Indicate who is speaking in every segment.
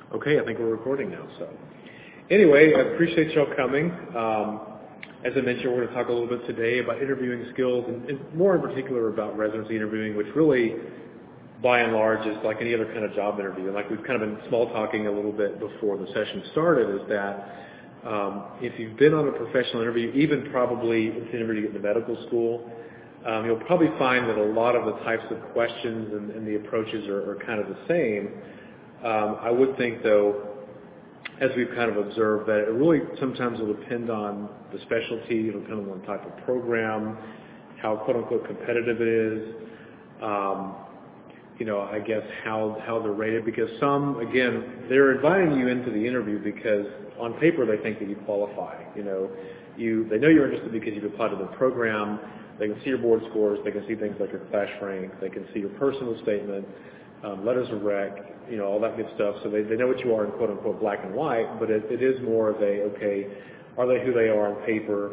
Speaker 1: Okay, I think we're recording now. So, anyway, I appreciate y'all coming. As I mentioned, we're going to talk a little bit today about interviewing skills, and more in particular about residency interviewing, which really, by and large, is like any other kind of job interview. And like we've kind of been small talking a little bit before the session started, is that if you've been on a professional interview, even probably if you interview to get into medical school, you'll probably find that a lot of the types of questions and the approaches are kind of the same. I would think, though, as we've kind of observed, that it really sometimes will depend on the specialty, it'll depend on the type of program, how quote-unquote competitive it is, I guess how they're rated, because some, again, they're inviting you into the interview because on paper they think that you qualify. They know you're interested because you've applied to the program. They can see your board scores. They can see things like your class rank. They can see your personal statement, letters of rec, all that good stuff. So they know what you are in quote-unquote black and white, but it is more of are they who they are on paper?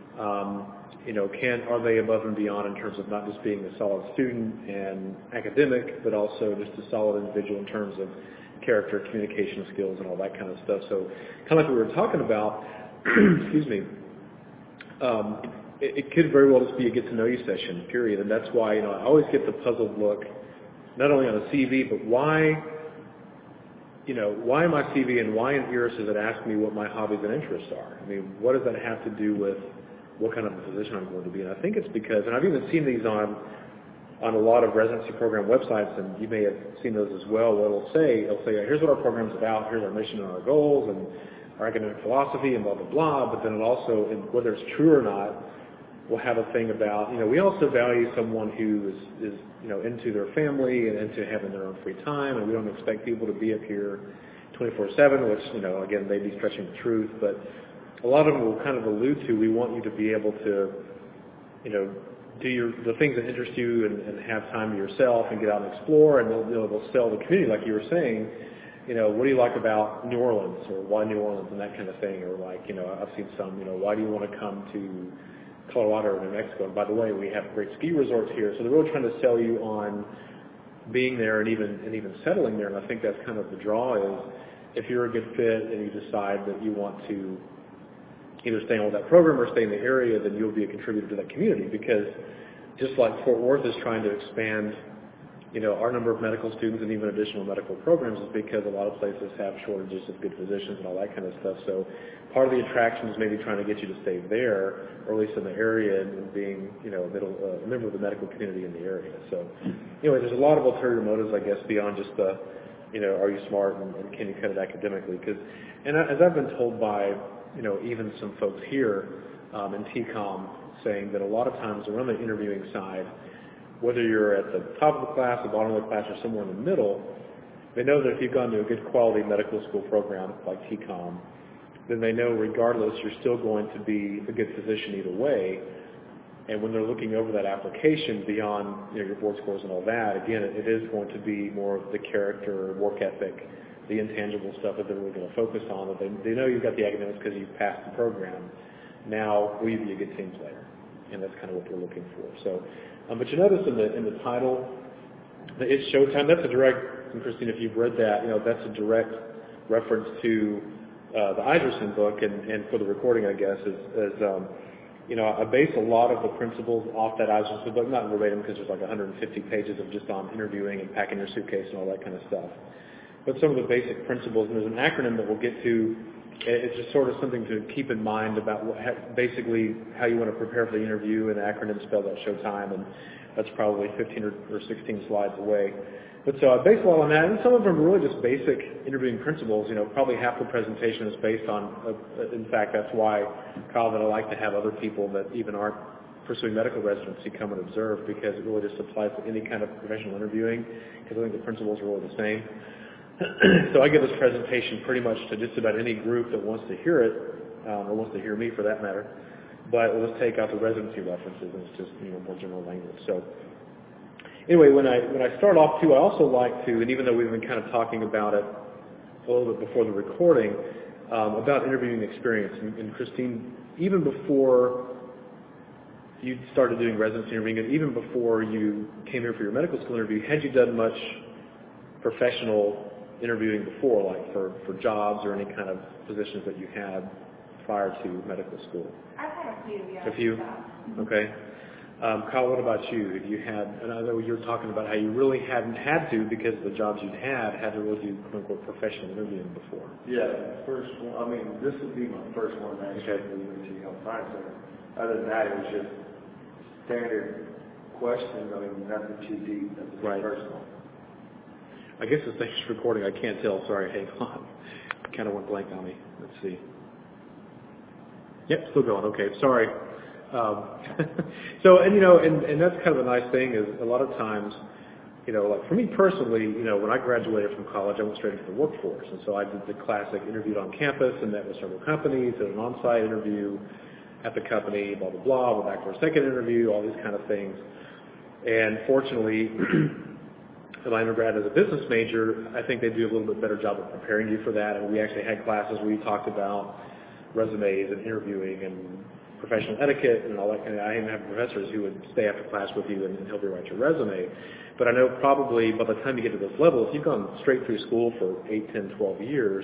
Speaker 1: Are they above and beyond in terms of not just being a solid student and academic, but also just a solid individual in terms of character, communication skills, and all that kind of stuff. So kind of like we were talking about, excuse me, it could very well just be a get-to-know-you session, period. And that's why, I always get the puzzled look, not only on a CV, but why my CV and why in ERIS does it ask me what my hobbies and interests are? I mean, what does that have to do with what kind of a physician I'm going to be? And I think it's because, and I've even seen these on a lot of residency program websites, and you may have seen those as well, where it'll say, here's what our program's about, here's our mission and our goals, and our academic philosophy, and blah, blah, blah. But then it also, and whether it's true or not, we'll have a thing about, we also value someone who is into their family and into having their own free time, and we don't expect people to be up here 24/7, which, again, may be stretching the truth, but a lot of them will kind of allude to, we want you to be able to, do the things that interest you and have time to yourself and get out and explore, and they'll sell the community, like you were saying, what do you like about New Orleans, or why New Orleans, and that kind of thing, or like, I've seen some, why do you want to come to Colorado or New Mexico? And by the way, we have great ski resorts here. So they're really trying to sell you on being there and even settling there. And I think that's kind of the draw is if you're a good fit and you decide that you want to either stay on with that program or stay in the area, then you'll be a contributor to that community. Because just like Fort Worth is trying to expand, our number of medical students and even additional medical programs is because a lot of places have shortages of good physicians and all that kind of stuff. So part of the attraction is maybe trying to get you to stay there, or at least in the area, and being, a member of the medical community in the area. So, anyway, there's a lot of ulterior motives, I guess, beyond just the, are you smart and can you cut it academically? And as I've been told by, even some folks here in TCOM saying that a lot of times around the interviewing side, whether you're at the top of the class, the bottom of the class, or somewhere in the middle, they know that if you've gone to a good quality medical school program like TCOM, then they know regardless you're still going to be a good physician either way. And when they're looking over that application beyond your board scores and all that, again, it is going to be more of the character, work ethic, the intangible stuff that they're really going to focus on. That they know you've got the academics because you've passed the program. Now, will you be a good team player? And that's kind of what they're looking for. So, but you notice in the title, the It's Showtime. That's a direct, and Christine, if you've read that, that's a direct reference to the Iserson book, and for the recording, I guess, I base a lot of the principles off that Iserson book, not verbatim because there's like 150 pages of just on interviewing and packing your suitcase and all that kind of stuff. But some of the basic principles, and there's an acronym that we'll get to. It's just sort of something to keep in mind about basically how you want to prepare for the interview, and the acronym spelled out Showtime, and that's probably 15 or 16 slides away. But so I base a lot on that, and some of them are really just basic interviewing principles. Probably half the presentation is based on, in fact, that's why, Kyle, that I like to have other people that even aren't pursuing medical residency come and observe, because it really just applies to any kind of professional interviewing, because I think the principles are really the same. So I give this presentation pretty much to just about any group that wants to hear it, or wants to hear me for that matter. But let's take out the residency references, and it's just more general language. So anyway, when I start off too, I also like to, and even though we've been kind of talking about it a little bit before the recording, about interviewing experience. And Christine, even before you started doing residency interviewing, and even before you came here for your medical school interview, had you done much professional interviewing before, like for jobs or any kind of positions that you had prior to medical school?
Speaker 2: I've had a few, yeah.
Speaker 1: A few? Okay. Kyle, what about you? Have you had, and I know you're talking about how you really hadn't had to because of the jobs you'd had to really do quote-unquote professional interviewing before.
Speaker 3: Yeah, first one, I mean, this would be my first one actually for the UNT Health Science Center. Other than that, it was just standard questions, I mean, nothing too deep, nothing too personal.
Speaker 1: I guess this thing's recording, I can't tell, sorry, hang on. It kind of went blank on me. Let's see. Yep, still going, okay, sorry. So, and you know, and that's kind of a nice thing is a lot of times, you know, like for me personally, you know, when I graduated from college, I went straight into the workforce. And so I did the classic interviewed on campus and met with several companies, did an on-site interview at the company, blah, blah, blah, went back for a second interview, all these kind of things. And fortunately, in my undergrad as a business major, I think they do a little bit better job of preparing you for that. And we actually had classes where we talked about resumes and interviewing and professional etiquette and all that kind of. I even have professors who would stay after class with you and help you write your resume. But I know probably by the time you get to this level, if you've gone straight through school for 8, 10, 12 years,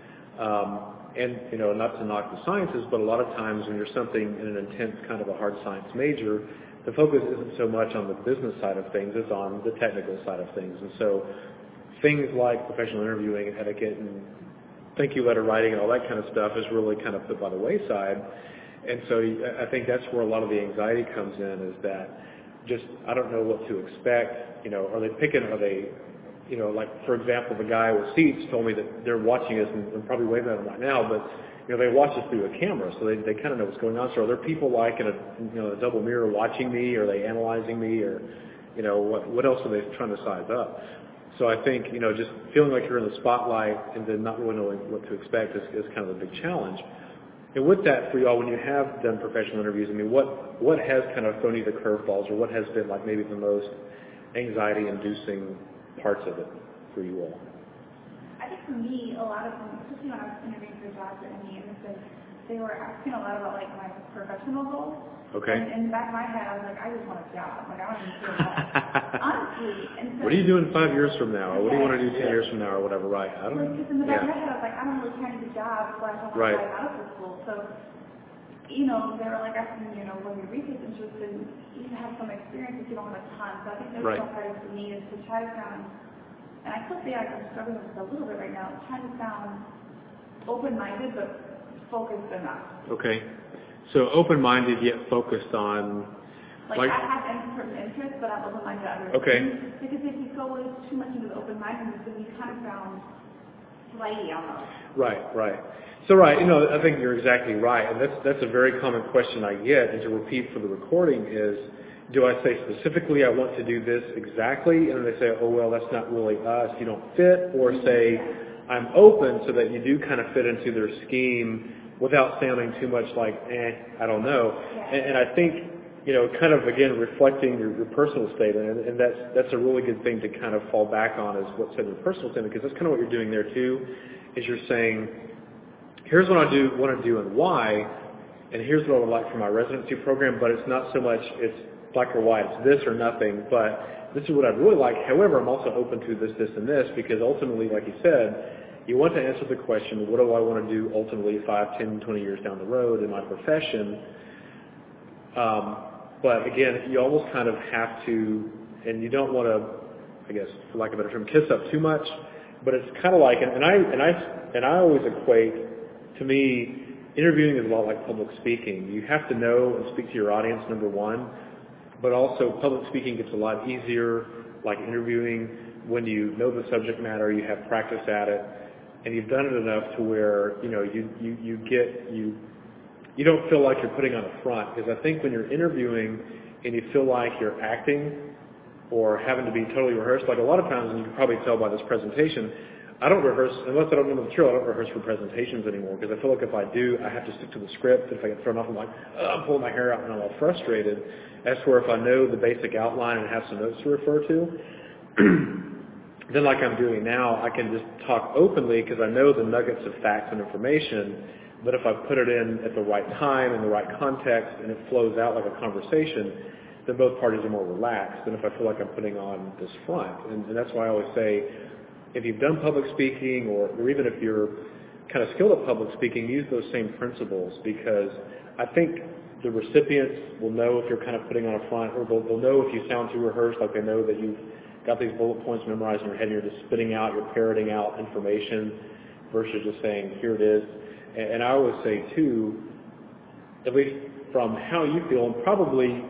Speaker 1: and, you know, not to knock the sciences, but a lot of times when you're something in an intense kind of a hard science major, the focus isn't so much on the business side of things, it's on the technical side of things. And so things like professional interviewing and etiquette and thank you letter writing and all that kind of stuff is really kind of put by the wayside. And so I think that's where a lot of the anxiety comes in is that just, I don't know what to expect, you know, are they, you know, like, for example, the guy with seats told me that they're watching us and probably waving at them right now, but, you know, they watch us through a camera, so they kind of know what's going on. So are there people like in a double mirror watching me? Are they analyzing me? Or, you know, what else are they trying to size up? So I think, you know, just feeling like you're in the spotlight and then not really knowing what to expect is kind of a big challenge. And with that, for y'all, when you have done professional interviews, I mean, what has kind of thrown you the curveballs, or what has been like maybe the most anxiety-inducing parts of it for you all?
Speaker 2: I think for me, a lot of them, especially when I was interviewing for jobs at MD, they were asking a lot about like my professional goals.
Speaker 1: Okay.
Speaker 2: And in the back of my head, I was like, I just want a job. Like, I don't even care what. Honestly. And so,
Speaker 1: what are you doing 5 years from now? Or what do you want to do 10 years from now or whatever, right? I don't know.
Speaker 2: Because in the back of my head, I was like, I don't really care to do a job, so I don't want to go out of school. So, you know, they were like asking, you know, when your research interest in, you have some experience if you don't have a ton. So I think that's one part for me is to try to sound, and I still feel like I'm struggling with this a little bit right now, trying to sound open-minded but focused enough.
Speaker 1: Okay. So open-minded yet focused on...
Speaker 2: Like I have certain interests, but I'm open-minded to others.
Speaker 1: Okay.
Speaker 2: Because if you go too much into the open-mindedness, then you kind of sound flighty almost. Right.
Speaker 1: So you know, I think you're exactly right. And that's a very common question I get, and to repeat for the recording is, do I say specifically I want to do this exactly? And they say, oh, well, that's not really us, you don't fit. Or say, I'm open so that you do kind of fit into their scheme without sounding too much like, I don't know. And I think, you know, kind of, again, reflecting your personal statement, and that's a really good thing to kind of fall back on is what's in your personal statement, because that's kind of what you're doing there too, is you're saying, here's what I want to do and why, and here's what I would like for my residency program, but it's not so much it's black or white, it's this or nothing, but this is what I'd really like. However, I'm also open to this, this, and this, because ultimately, like you said, you want to answer the question, what do I want to do ultimately 5, 10, 20 years down the road in my profession? But again, you almost kind of have to, and you don't want to, I guess, for lack of a better term, kiss up too much, but it's kind of like, and I always equate, to me, interviewing is a lot like public speaking. You have to know and speak to your audience, number one, but also public speaking gets a lot easier, like interviewing, when you know the subject matter, you have practice at it, and you've done it enough to where, you know, you don't feel like you're putting on a front. Because I think when you're interviewing and you feel like you're acting or having to be totally rehearsed, like a lot of times, and you can probably tell by this presentation, I don't rehearse, unless I don't know the material, I don't rehearse for presentations anymore, because I feel like if I do, I have to stick to the script. If I get thrown off, I'm like, I'm pulling my hair out and I'm all frustrated. That's where if I know the basic outline and have some notes to refer to, then like I'm doing now, I can just talk openly because I know the nuggets of facts and information. But if I put it in at the right time, in the right context, and it flows out like a conversation, then both parties are more relaxed than if I feel like I'm putting on this front. And that's why I always say, if you've done public speaking or even if you're kind of skilled at public speaking, use those same principles, because I think the recipients will know if you're kind of putting on a front, or they'll know if you sound too rehearsed, like they know that you've got these bullet points memorized in your head and you're just spitting out, you're parroting out information versus just saying, here it is. And I always say, too, at least from how you feel, and probably,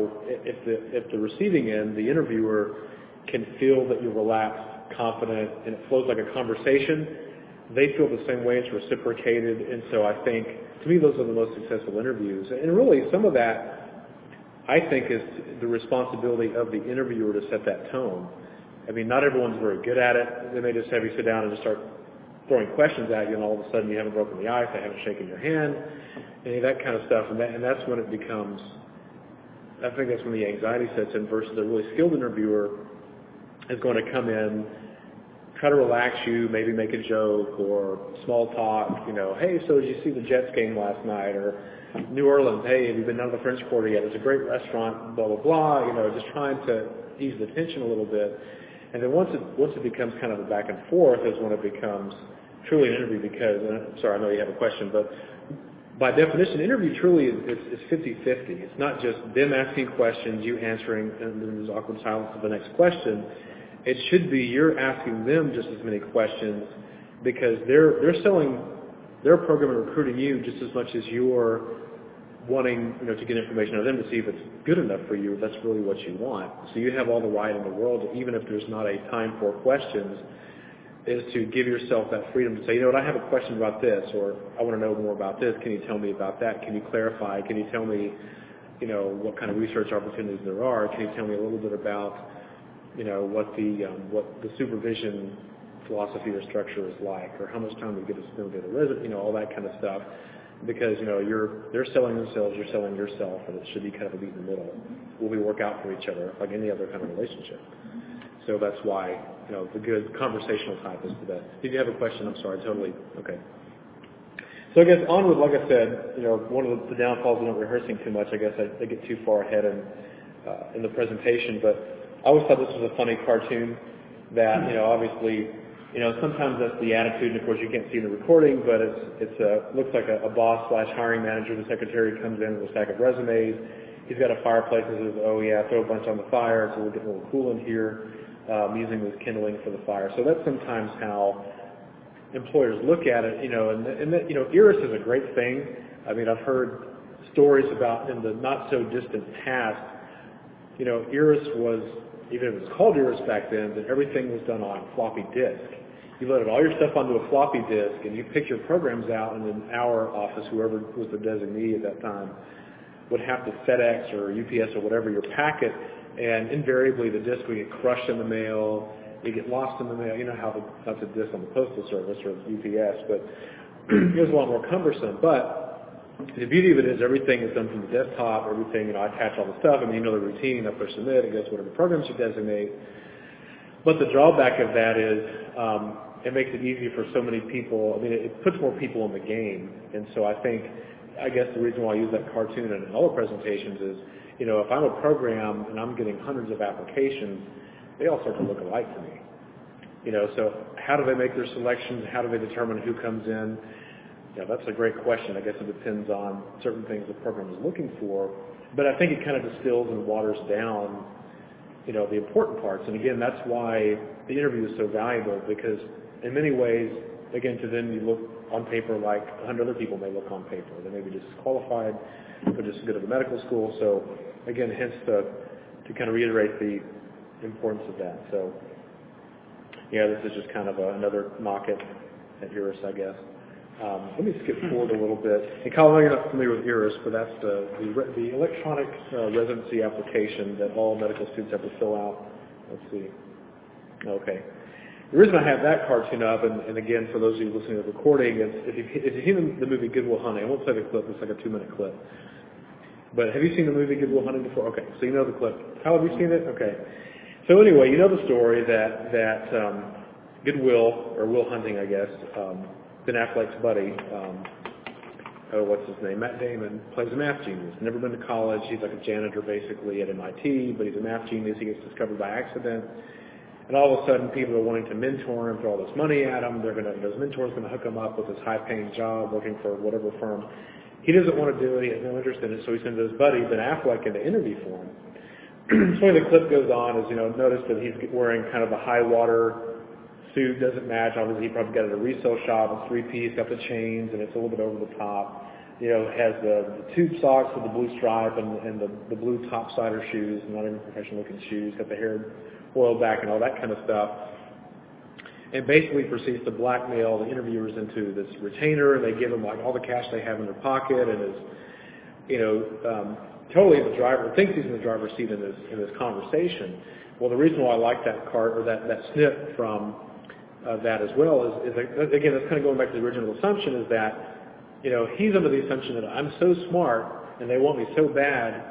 Speaker 1: if the receiving end, the interviewer, can feel that you're relaxed, confident, and it flows like a conversation, they feel the same way. It's reciprocated. And so I think, to me, those are the most successful interviews. And really, some of that, I think, is the responsibility of the interviewer to set that tone. I mean, not everyone's very good at it. They may just have you sit down and just start throwing questions at you, and all of a sudden you haven't broken the ice, they haven't shaken your hand, any of that kind of stuff. And that's when it becomes, I think that's when the anxiety sets in, versus a really skilled interviewer is going to come in, try to relax you, maybe make a joke or small talk, hey, so did you see the Jets game last night? Or New Orleans, hey, have you been down to the French Quarter yet? There's a great restaurant, blah, blah, blah, just trying to ease the tension a little bit. And then once it becomes kind of a back and forth is when it becomes truly an interview, because, sorry, I know you have a question, but by definition, interview truly is 50-50. It's not just them asking questions, you answering, and then there's awkward silence to the next question. It should be you're asking them just as many questions, because they're selling their program and recruiting you just as much as you're wanting to get information out of them to see if it's good enough for you, if that's really what you want. So you have all the right in the world, even if there's not a time for questions, is to give yourself that freedom to say, I have a question about this, or I want to know more about this. Can you tell me about that? Can you clarify? Can you tell me, what kind of research opportunities there are? Can you tell me a little bit about what the supervision philosophy or structure is like, or how much time we get to spend with the resident, all that kind of stuff, because they're selling themselves, you're selling yourself, and it should be kind of a meet in the middle. Will we work out for each other like any other kind of relationship? So that's why the good conversational type is the best. Did you have a question? I'm sorry, totally. Okay. So I guess onward, like I said, one of the downfalls of not rehearsing too much, I guess I get too far ahead in the presentation, but I always thought this was a funny cartoon that, obviously, sometimes that's the attitude, and of course you can't see in the recording, but it looks like a boss/hiring manager. The secretary comes in with a stack of resumes. He's got a fireplace and says, oh yeah, throw a bunch on the fire so we'll get a little cool in here, using this kindling for the fire. So that's sometimes how employers look at it, and that, IRIS is a great thing. I mean, I've heard stories about in the not so distant past, IRIS was, even if it was called IRIS back then, that everything was done on floppy disk. You loaded all your stuff onto a floppy disk, and you picked your programs out, and in our office, whoever was the designee at that time, would have to FedEx or UPS or whatever your packet, and invariably the disk would get crushed in the mail, it get lost in the mail. You know how that's a disk on the Postal Service or UPS, but it was a lot more cumbersome. But the beauty of it is everything is done from the desktop, everything, I attach all the stuff, the routine, I push submit, it goes whatever programs you designate. But the drawback of that is it makes it easier for so many people. I mean, it puts more people in the game. And so I guess the reason why I use that cartoon in all the presentations is, if I'm a program and I'm getting hundreds of applications, they all start to look alike to me. So how do they make their selections? How do they determine who comes in? That's a great question. I guess it depends on certain things the program is looking for. But I think it kind of distills and waters down, the important parts. And again, that's why the interview is so valuable, because in many ways, again, to them you look on paper like 100 other people may look on paper. They may be disqualified, but just good at the medical school. So again, hence to kind of reiterate the importance of that. So yeah, this is just kind of another knock at IRIS, I guess. Let me skip forward a little bit. And Kyle, I know you're not familiar with IRIS, but that's the electronic residency application that all medical students have to fill out. Let's see. Okay. The reason I have that cartoon up, and again, for those of you listening to the recording, is if you've seen the movie Good Will Hunting, I won't play the clip, it's like a 2-minute clip. But have you seen the movie Good Will Hunting before? Okay, so you know the clip. Kyle, have you seen it? Okay. So anyway, you know the story that Goodwill, or Will Hunting, I guess, Ben Affleck's buddy, what's his name? Matt Damon, plays a math genius. Never been to college. He's like a janitor basically at MIT, but he's a math genius. He gets discovered by accident. and all of a sudden people are wanting to mentor him, throw all this money at him. Those mentors going to hook him up with this high-paying job working for whatever firm. He doesn't want to do it. He has no interest in it, so he sends his buddy Ben Affleck in to interview for him. So the clip goes on is, notice that he's wearing kind of a high-water suit, doesn't match. Obviously, he probably got it at a resale shop, a three-piece, got the chains, and it's a little bit over the top. Has the tube socks with the blue stripe and the blue top-sider shoes, not even professional-looking shoes, got the hair oiled back and all that kind of stuff. And basically proceeds to blackmail the interviewers into this retainer, and they give them like all the cash they have in their pocket, and is, totally in the driver, thinks he's in the driver's seat in this conversation. Well, the reason why I like that that snip from that as well is again, that's kind of going back to the original assumption is that, he's under the assumption that I'm so smart and they want me so bad,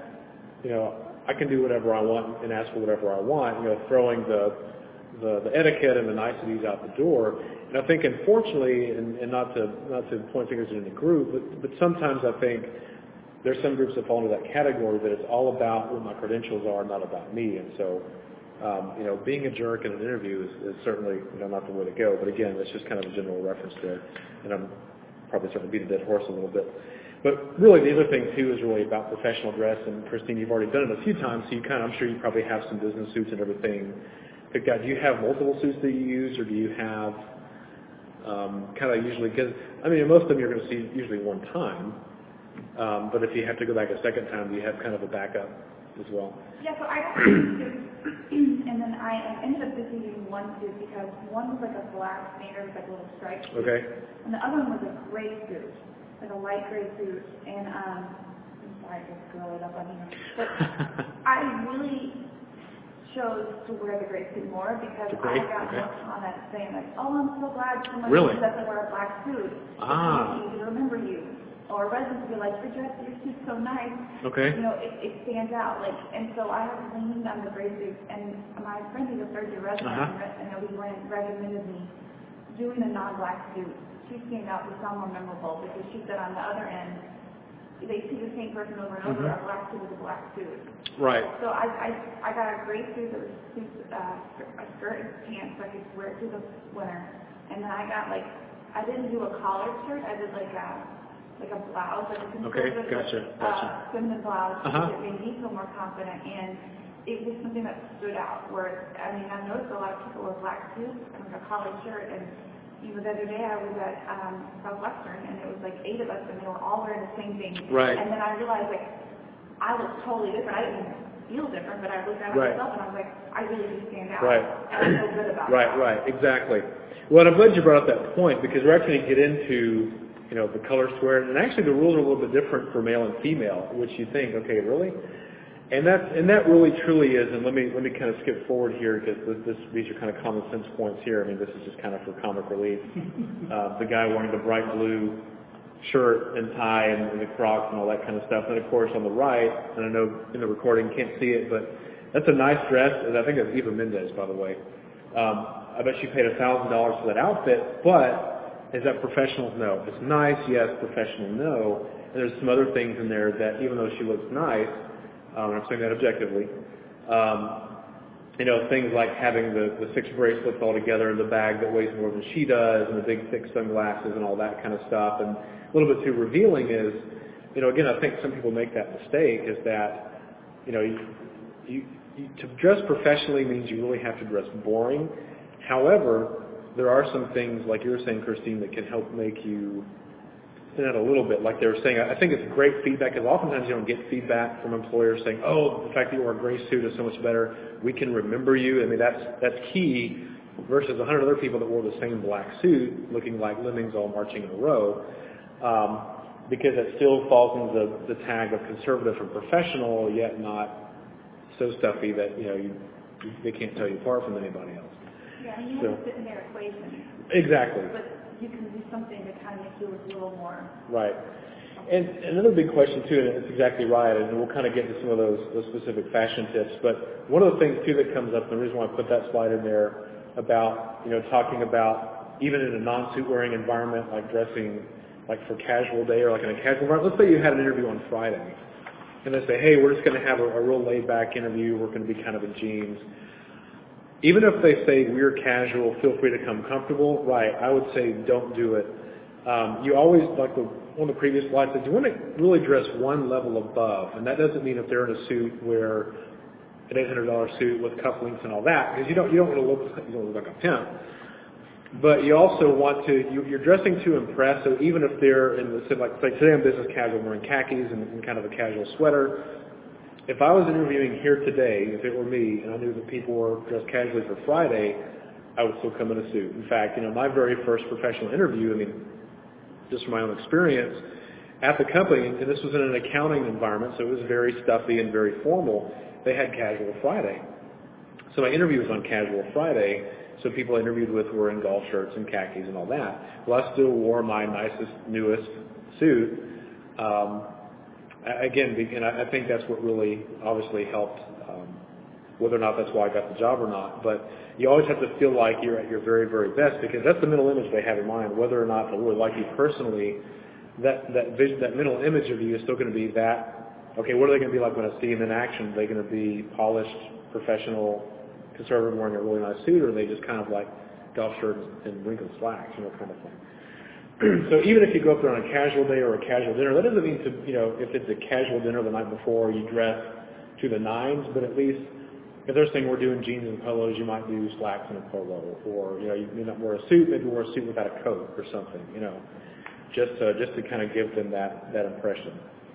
Speaker 1: I can do whatever I want and ask for whatever I want, throwing the etiquette and the niceties out the door. And I think, unfortunately, and not to point fingers in the group, but sometimes I think there's some groups that fall into that category that it's all about what my credentials are, not about me. And so, being a jerk in an interview is certainly, not the way to go. But again, it's just kind of a general reference there, and I'm probably starting to beat a dead horse a little bit. But really, the other thing too is really about professional dress. And Christine, you've already done it a few times, so I'm sure you probably have some business suits and everything. But God, do you have multiple suits that you use, or do you have kind of usually? Because most of them you're going to see usually one time. But if you have to go back a second time, do you have kind of a backup as well?
Speaker 2: Yeah, so I got two suits, and then I ended up just using one suit because one was like a black standard with like a little stripe.
Speaker 1: Okay.
Speaker 2: And the other one was a gray suit, like a light gray suit. And I'm sorry, I just girl it up on you. But I really chose to wear the gray suit more because I got more comments saying like, "Oh, I'm so glad someone doesn't wear a black suit. It's easy to remember you." Or residents will be like, your suit's so nice.
Speaker 1: Okay.
Speaker 2: It stands out. And so I have leaned on the gray suit. And my friend who's a third-year resident, and he recommended me doing a non-black suit. She stands out to sound more memorable because she said on the other end, they see the same person over and over. A black suit with a black suit.
Speaker 1: Right.
Speaker 2: So I got a gray suit that was a skirt and pants so I could wear it through the winter. And then I got I didn't do a collared shirt. I did like a blouse, like a conservative feminine blouse, that made me feel more confident, and it was something that stood out. Where I've noticed a lot of people wear black suits and like a collared shirt, and the other day I was at Southwestern, and it was like 8 of us, and they were all wearing the same thing.
Speaker 1: Right.
Speaker 2: And then I realized I look totally different. I didn't even feel different, but I looked at myself, and I was like, I really do stand out.
Speaker 1: Right.
Speaker 2: And I feel good about that.
Speaker 1: Right. Exactly. Well, I'm glad you brought up that point because we're actually going to get into the colors to wear. And actually the rules are a little bit different for male and female, which you think, okay, really? And that really truly is, and let me kind of skip forward here because these are kind of common sense points here. This is just kind of for comic relief. The guy wearing the bright blue shirt and tie and the Crocs and all that kind of stuff. And of course on the right, and I know in the recording you can't see it, but that's a nice dress. And I think that's Eva Mendes, by the way. I bet she paid $1,000 for that outfit, but is that professional? No. It's nice, yes. Professional, no. And there's some other things in there that, even though she looks nice, I'm saying that objectively, things like having the 6 bracelets all together in the bag that weighs more than she does, and the big thick sunglasses and all that kind of stuff, and a little bit too revealing is, again, I think some people make that mistake, is that, to dress professionally means you really have to dress boring. However, there are some things, like you were saying, Christine, that can help make you stand out a little bit. Like they were saying, I think it's great feedback, because oftentimes you don't get feedback from employers saying, oh, the fact that you wore a gray suit is so much better. We can remember you. That's key versus 100 other people that wore the same black suit looking like lemmings all marching in a row, because it still falls into the tag of conservative and professional, yet not so stuffy that, they can't tell you apart from anybody else.
Speaker 2: Yeah, and you have to fit in their equation.
Speaker 1: Exactly.
Speaker 2: But you can do something to kind of make you look a little more.
Speaker 1: Right. And another big question, too, and it's exactly right, and we'll kind of get to some of those specific fashion tips, but one of the things, too, that comes up, and the reason why I put that slide in there about, talking about even in a non-suit wearing environment, like dressing like for casual day or like in a casual environment. Let's say you had an interview on Friday, and they say, hey, we're just going to have a real laid-back interview. We're going to be kind of in jeans. even if they say we're casual, feel free to come comfortable, right, I would say don't do it. You always, like one of the previous slides said, you want to really dress one level above, and that doesn't mean if they're in a suit where an $800 suit with cufflinks and all that, because you don't want to look like a pimp. But you also want to, you're dressing to impress, so even if they're in the, like today I'm business casual, wearing khakis and kind of a casual sweater. If I was interviewing here today, if it were me, and I knew that people were dressed casually for Friday, I would still come in a suit. In fact, my very first professional interview, just from my own experience, at the company, and this was in an accounting environment, so it was very stuffy and very formal, they had Casual Friday. So my interview was on Casual Friday, so people I interviewed with were in golf shirts and khakis and all that. Well, I still wore my nicest, newest suit. Again, and I think that's what really obviously helped, whether or not that's why I got the job or not. But you always have to feel like you're at your very, very best, because that's the mental image they have in mind. Whether or not they really like you personally, that mental image of you is still going to be that. Okay, what are they going to be like when I see them in action? Are they going to be polished, professional, conservative, wearing a really nice suit, or are they just kind of like golf shirts and wrinkled slacks, kind of thing? So even if you go up there on a casual day or a casual dinner, that doesn't mean to, if it's a casual dinner the night before, you dress to the nines, but at least if they're saying we're doing jeans and polos, you might do slacks and a polo, or, you may not wear a suit, maybe wear a suit without a coat or something, just to kind of give them that impression.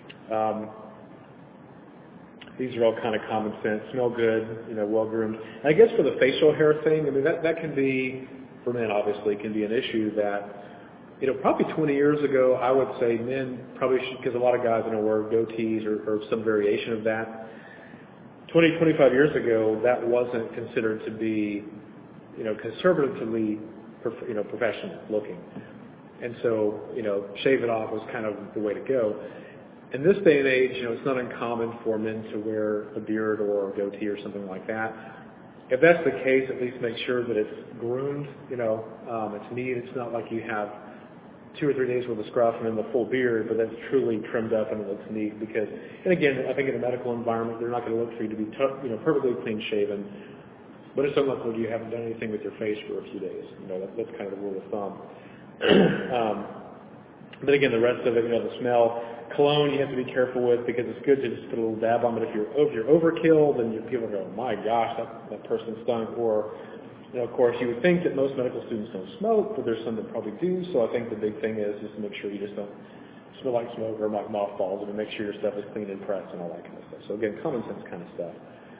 Speaker 1: These are all kind of common sense, smell good, well-groomed. And I guess for the facial hair thing, that can be, for men obviously, can be an issue that, probably 20 years ago, I would say men probably should, because a lot of guys, wear goatees or some variation of that. 20, 25 years ago, that wasn't considered to be, conservatively, professional looking. And so, shave it off was kind of the way to go. In this day and age, it's not uncommon for men to wear a beard or a goatee or something like that. If that's the case, at least make sure that it's groomed, it's neat. It's not like you have 2 or 3 days with a scruff and then the full beard, but that's truly trimmed up and it looks neat. Because, and again, I think in a medical environment, they're not going to look for you to be, perfectly clean shaven. But it's not like you haven't done anything with your face for a few days. That's kind of the rule of thumb. But again, the rest of it, the smell. Cologne you have to be careful with, because it's good to just put a little dab on, but if you're overkill, then people go, my gosh, that person stunk. Or, of course, you would think that most medical students don't smoke, but there's some that probably do. So I think the big thing is just to make sure you just don't smell like smoke or like mothballs, and to make sure your stuff is clean and pressed and all that kind of stuff. So again, common sense kind of stuff.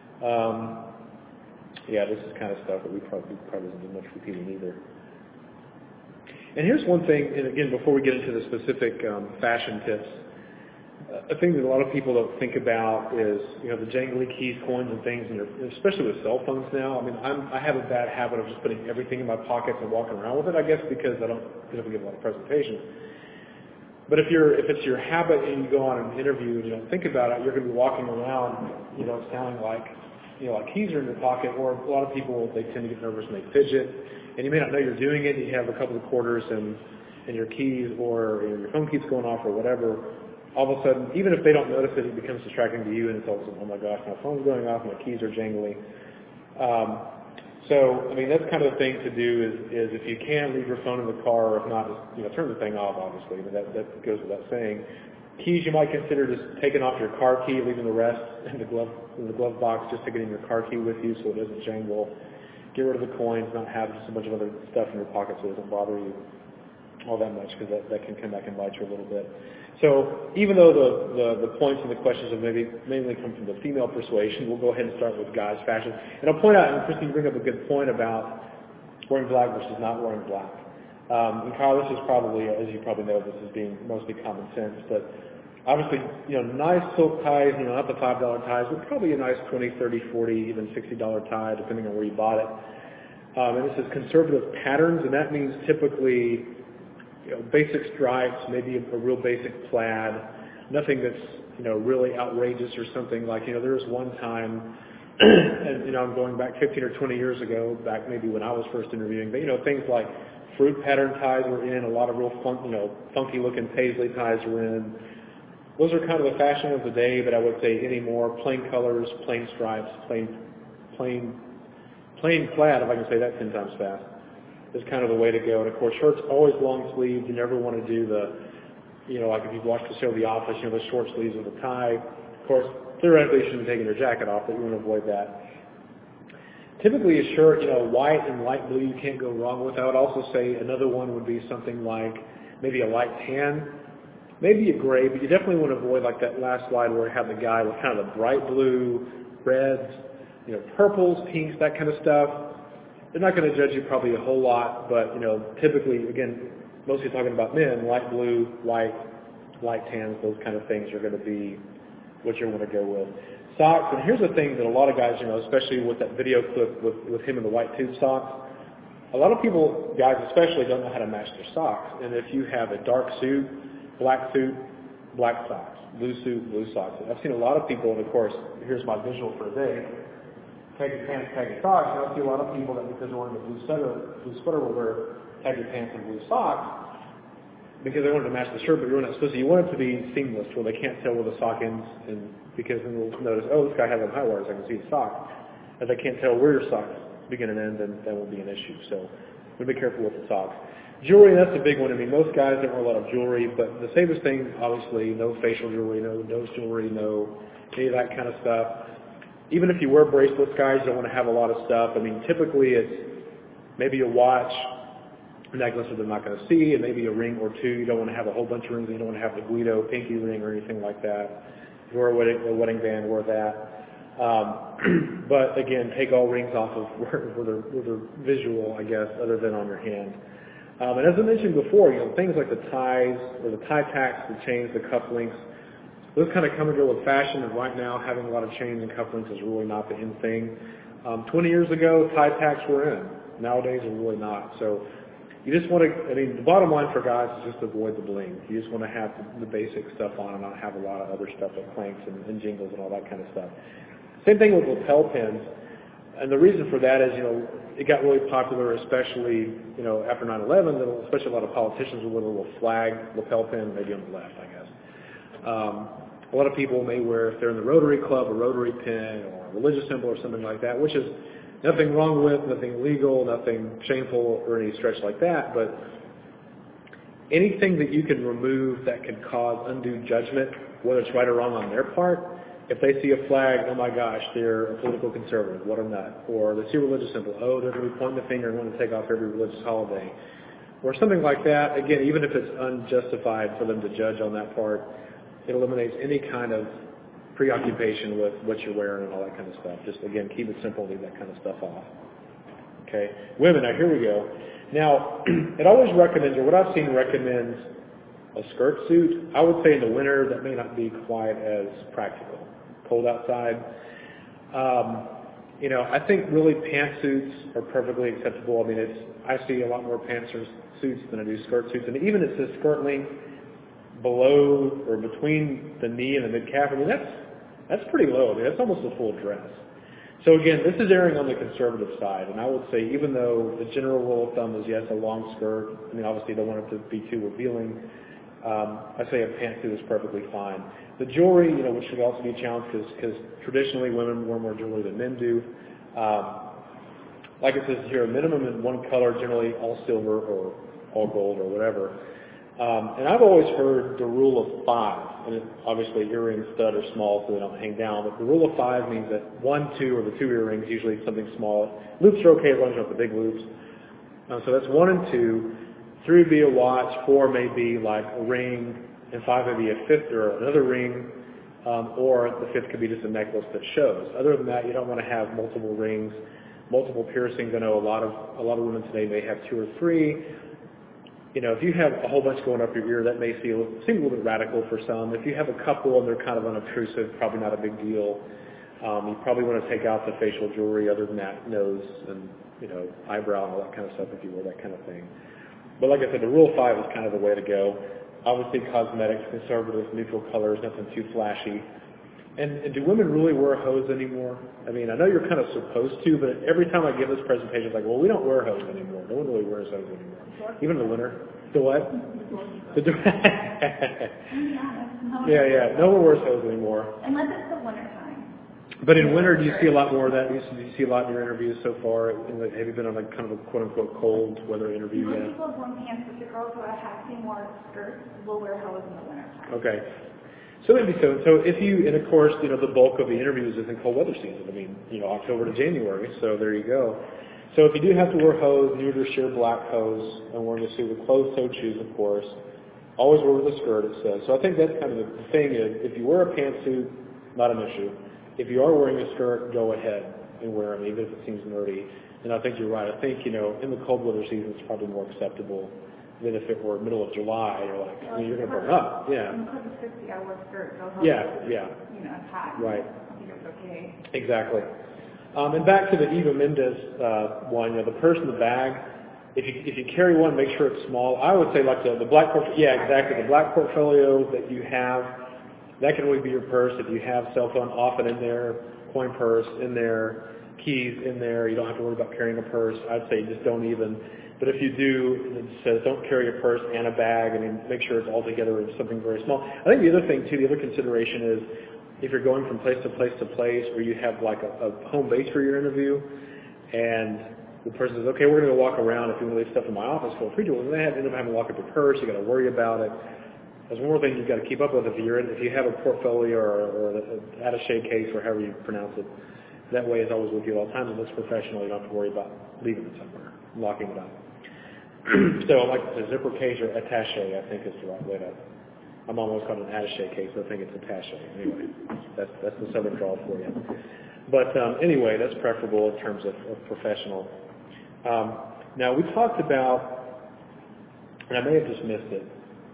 Speaker 1: This is kind of stuff that we probably doesn't do much repeating either. And here's one thing, and again, before we get into the specific fashion tips, a thing that a lot of people don't think about is, the jangly keys, coins, and things, especially with cell phones now. I have a bad habit of just putting everything in my pockets and walking around with it, I guess, because I don't give a lot of presentations. But if it's your habit and you go on an interview and you don't think about it, you're going to be walking around, sounding like, like keys are in your pocket, or a lot of people, they tend to get nervous and they fidget, and you may not know you're doing it, and you have a couple of quarters and your keys, or your phone keeps going off or whatever. All of a sudden, even if they don't notice it, it becomes distracting to you, and it's all of a sudden, oh my gosh, my phone's going off, my keys are jangling. That's kind of the thing to do is if you can, leave your phone in the car, or if not, just, turn the thing off, obviously, but that goes without saying. Keys, you might consider just taking off your car key, leaving the rest in the glove box, just sticking in your car key with you so it doesn't jangle. Get rid of the coins, not have just a bunch of other stuff in your pocket so it doesn't bother you all that much, because that can come back and bite you a little bit. So even though the points and the questions have mainly come from the female persuasion, we'll go ahead and start with guys' fashion. And I'll point out, and Christine, you bring up a good point about wearing black versus not wearing black. And Kyle, this is probably, as you probably know, this is being mostly common sense, but obviously, nice silk ties, not the $5 ties, but probably a nice $20, $30, $40, even $60 tie, depending on where you bought it. And this is conservative patterns, and that means typically, basic stripes, maybe a real basic plaid, nothing that's, really outrageous or something like, there was one time, and, I'm going back 15 or 20 years ago, back maybe when I was first interviewing, but, things like fruit pattern ties were in, a lot of real funky looking paisley ties were in. Those are kind of the fashion of the day, but I would say any more plain colors, plain stripes, plain plain plaid, if I can say that 10 times fast, is kind of the way to go. And of course, shirts always long sleeved. You never want to do the, like if you've watched the show The Office, the short sleeves with a tie. Of course, theoretically, you shouldn't be taking your jacket off, but you want to avoid that. Typically, a shirt, white and light blue, you can't go wrong with. I would also say another one would be something like maybe a light tan, maybe a gray, but you definitely want to avoid like that last slide where it had the guy with kind of the bright blue, reds, purples, pinks, that kind of stuff. They're not going to judge you probably a whole lot, but, typically, again, mostly talking about men, light blue, white, light tans, those kind of things are going to be what you want to go with. Socks, and here's the thing that a lot of guys, especially with that video clip with him in the white tube socks, a lot of people, guys especially, don't know how to match their socks. And if you have a dark suit, black socks, blue suit, blue socks. I've seen a lot of people, and of course, here's my visual for the day, khaki pants, khaki socks, and I see a lot of people that because they're wearing a blue sweater will wear khaki pants and blue socks because they wanted to match the shirt, but you're not supposed to. You want it to be seamless where they can't tell where the sock ends, and because then they'll notice, oh, this guy has on high wires, I can see the sock. If they can't tell where your socks begin and end, then that will be an issue. So be careful with the socks. Jewelry, that's a big one. I mean, most guys don't wear a lot of jewelry, but the safest thing, obviously, no facial jewelry, no nose jewelry, no any of that kind of stuff. Even if you wear bracelets, guys, you don't want to have a lot of stuff. I mean, typically it's maybe a watch, a necklace that they're not going to see, and maybe a ring or two. You don't want to have a whole bunch of rings. You don't want to have the Guido pinky ring or anything like that. If you wear a wedding band, wear that. But again, take all rings off of where they're visual, I guess, other than on your hand. And as I mentioned before, things like the ties or the tie tacks, the chains, the cufflinks, those kind of come and go with fashion, and right now having a lot of chains and cufflinks is really not the in thing. 20 years ago, tie tacks were in. Nowadays, they're really not. So you just want to, the bottom line for guys is just avoid the bling. You just want to have the basic stuff on and not have a lot of other stuff that clanks and jingles and all that kind of stuff. Same thing with lapel pins. And the reason for that is, it got really popular, especially, after 9/11, especially a lot of politicians would wear a little flag lapel pin, maybe on the left, I guess. A lot of people may wear, if they're in the Rotary Club, a Rotary pin or a religious symbol or something like that, which is nothing wrong with, nothing illegal, nothing shameful or any stretch like that, but anything that you can remove that can cause undue judgment, whether it's right or wrong on their part, if they see a flag, oh my gosh, they're a political conservative, what a nut. Or they see a religious symbol, oh, they're going to be pointing the finger and want to take off every religious holiday. Or something like that. Again, even if it's unjustified for them to judge on that part, it eliminates any kind of preoccupation with what you're wearing and all that kind of stuff. Just, again, keep it simple, leave that kind of stuff off. Okay? Women, now here we go. Now, it always recommends, or what I've seen recommends a skirt suit. I would say in the winter that may not be quite as practical. Cold outside. I think really pantsuits are perfectly acceptable. I see a lot more pantsuits than I do skirt suits. And even it says skirt length below or between the knee and the mid-calf, that's pretty low. That's almost a full dress. So again, this is erring on the conservative side. And I would say even though the general rule of thumb is yes, a long skirt, obviously you don't want it to be too revealing, I say a pantsuit is perfectly fine. The jewelry, which should also be a challenge because traditionally women wear more jewelry than men do. Like it says here, a minimum in one color, generally all silver or all gold or whatever. And I've always heard the rule of 5, and obviously earrings, stud are small so they don't hang down, but the rule of 5 means that 1, 2, or the 2 earrings, usually something small. Loops are okay as long as you don't have the big loops. So that's 1 and 2. 3 would be a watch, 4 may be like a ring, and 5 may be a fifth or another ring, or the fifth could be just a necklace that shows. Other than that, you don't want to have multiple rings, multiple piercings. I know a lot of women today may have 2 or 3. If you have a whole bunch going up your ear, that may seem a little bit radical for some. If you have a couple and they're kind of unobtrusive, probably not a big deal. You probably want to take out the facial jewelry other than that, nose and eyebrow and all that kind of stuff if you wear that kind of thing. But like I said, the rule of 5 is kind of the way to go. Obviously cosmetics, conservative, neutral colors, nothing too flashy. And do women really wear hose anymore? I know you're kind of supposed to, but every time I give this presentation, it's like, well, we don't wear hose anymore. No one really wears hose anymore. Even in the winter. The what? Yeah. No one wears hose anymore.
Speaker 2: Unless it's the winter time.
Speaker 1: But in winter, do you see a lot more of that? Do you see a lot in your interviews so far? Have you been on like kind of a quote-unquote cold weather interview yet?
Speaker 2: People have worn pants, but the girls who have seen more skirts will wear hose in the winter time.
Speaker 1: Okay. So maybe so. So if you, and of course, the bulk of the interviews is in cold weather season. I mean, October to January. So there you go. So if you do have to wear hose, you would sheer black hose and wearing a suit with closed-toed shoes, of course. Always wear with a skirt, it says. So I think that's kind of the thing is, if you wear a pantsuit, not an issue. If you are wearing a skirt, go ahead and wear them, even if it seems nerdy. And I think you're right. I think, in the cold weather season, it's probably more acceptable than if it were middle of July. You're like, you're going to burn up. Yeah.
Speaker 2: Because it's 60-hour skirt, so
Speaker 1: yeah.
Speaker 2: It's hot.
Speaker 1: Right.
Speaker 2: I think it's okay.
Speaker 1: Exactly. And back to the Eva Mendes one, the purse and the bag. If you carry one, make sure it's small. I would say like the black portfolio. Yeah, exactly. The black portfolio that you have. That can really be your purse. If you have cell phone often in there, coin purse in there, keys in there, you don't have to worry about carrying a purse. I'd say just don't even. But if you do, it says don't carry a purse and a bag. I mean, make sure it's all together in something very small. I think the other thing, too, the other consideration is if you're going from place to place to place where you have like a home base for your interview and the person says, okay, we're going to go walk around. If you want to leave stuff in my office, feel free to. And they end up having to lock up your purse. You've got to worry about it. There's one more thing you've got to keep up with if you have a portfolio or an attaché case or however you pronounce it. That way it's always with you at all times. It looks professional. You don't have to worry about leaving it somewhere, locking it up. So like the zipper case or attaché, I think is the right way to. I'm almost called an attaché case, but I think it's attaché. Anyway, that's the southern drawl for you. But anyway, that's preferable in terms of professional. Now we talked about, and I may have just missed it.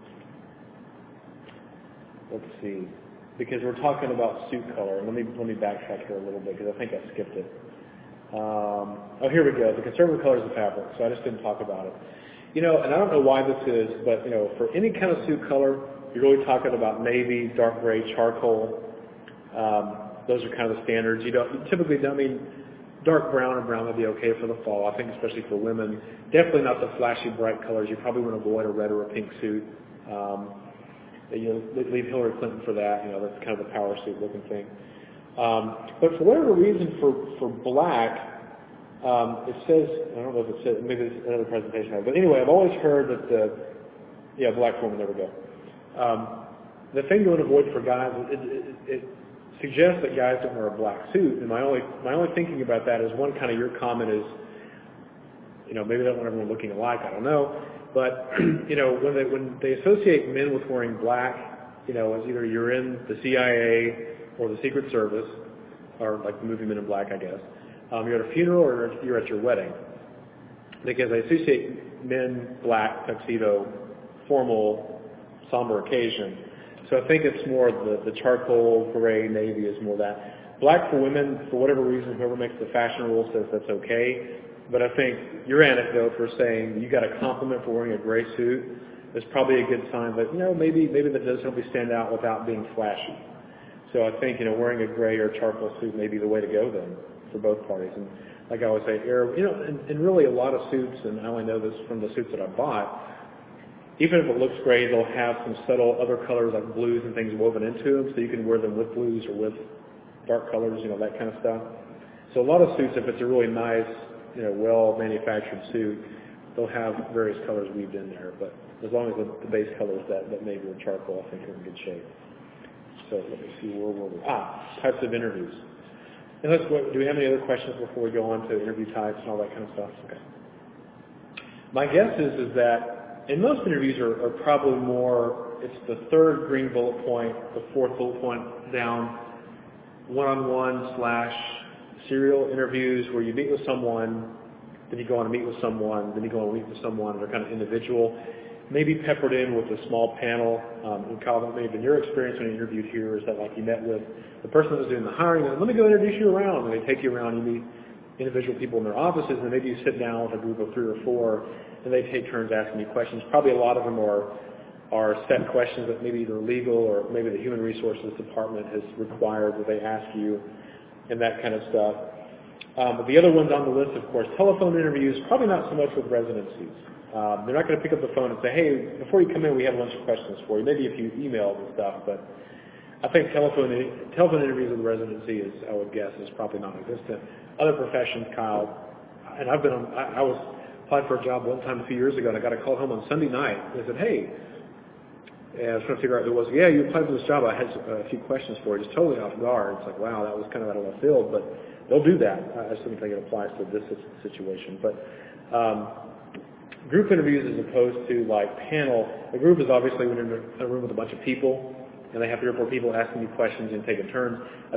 Speaker 1: Let's see, because we're talking about suit color. Let me backtrack here a little bit because I think I skipped it. Here we go. The conservative color is the fabric, so I just didn't talk about it. And I don't know why this is, but for any kind of suit color, you're really talking about navy, dark gray, charcoal. Those are kind of the standards. You typically don't mean dark brown or brown would be okay for the fall. I think especially for women, definitely not the flashy bright colors. You probably want to avoid a red or a pink suit. Leave Hillary Clinton for that. That's kind of the power suit looking thing. But for whatever reason, for black, it says, I don't know if it says, maybe it's another presentation. But anyway, I've always heard that black woman, there we go. The thing you want to avoid for guys, it suggests that guys don't wear a black suit. And my only thinking about that is one kind of your comment is, maybe they don't want everyone looking alike. I don't know. But, when they associate men with wearing black, as either you're in the CIA or the Secret Service, or like the movie Men in Black, I guess, you're at a funeral or you're at your wedding. Because they associate men, black, tuxedo, formal, somber occasion. So I think it's more the charcoal, gray, navy is more that. Black for women, for whatever reason, whoever makes the fashion rule says that's okay. But I think your anecdote for saying you got a compliment for wearing a gray suit is probably a good sign that, maybe that does help you stand out without being flashy. So I think, wearing a gray or charcoal suit may be the way to go then for both parties. And like I always say, and really a lot of suits, and I only know this from the suits that I bought, even if it looks gray, they'll have some subtle other colors like blues and things woven into them, so you can wear them with blues or with dark colors, that kind of stuff. So a lot of suits, if it's a really nice, well-manufactured suit, they'll have various colors weaved in there. But as long as the base color is that navy or charcoal, I think we're in good shape. So let me see, where were we? Types of interviews. And do we have any other questions before we go on to interview types and all that kind of stuff? Okay. My guess is that, and most interviews are probably more, it's the third green bullet point, the fourth bullet point down, one-on-one / serial interviews where you meet with someone, then you go on to meet with someone, then you go on to meet with someone. They're kind of individual, maybe peppered in with a small panel. And Kyle, that may have been your experience when you interviewed here, is that like you met with the person that was doing the hiring, and let me go introduce you around, and they take you around, you meet individual people in their offices, and maybe you sit down with a group of 3 or 4, and they take turns asking you questions. Probably a lot of them are set questions that maybe either legal or maybe the human resources department has required that they ask you, and that kind of stuff. But the other ones on the list, of course, telephone interviews, probably not so much with residencies. They're not going to pick up the phone and say, hey, before you come in, we have a bunch of questions for you. Maybe if you email and stuff, but I think telephone interviews in the residency is, I would guess, is probably non-existent. Other professions, Kyle, and I was applied for a job one time a few years ago, and I got a call home on Sunday night. They said, hey, and I was trying to figure out who it was. Yeah, you applied for this job. I had a few questions for you. Just totally off guard. It's like, wow, that was kind of out of left field, but they'll do that. I just don't think it applies to this situation. But group interviews as opposed to like panel. A group is obviously when you're in a room with a bunch of people, and they have 3 or 4 people asking you questions and taking turns.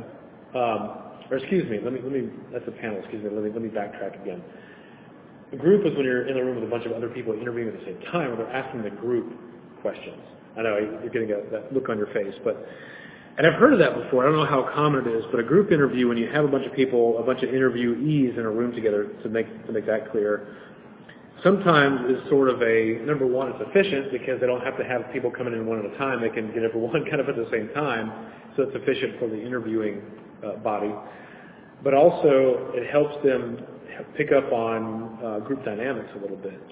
Speaker 1: Or excuse me, that's a panel. Excuse me. Let me backtrack again. A group is when you're in a room with a bunch of other people interviewing at the same time, where they're asking the group questions. I know you're getting that look on your face, and I've heard of that before. I don't know how common it is, but a group interview, when you have a bunch of people, a bunch of interviewees in a room together, to make that clear, sometimes is sort of number one, it's efficient because they don't have to have people coming in one at a time. They can get everyone kind of at the same time, so it's efficient for the interviewing body. But also, it helps them pick up on group dynamics a little bit.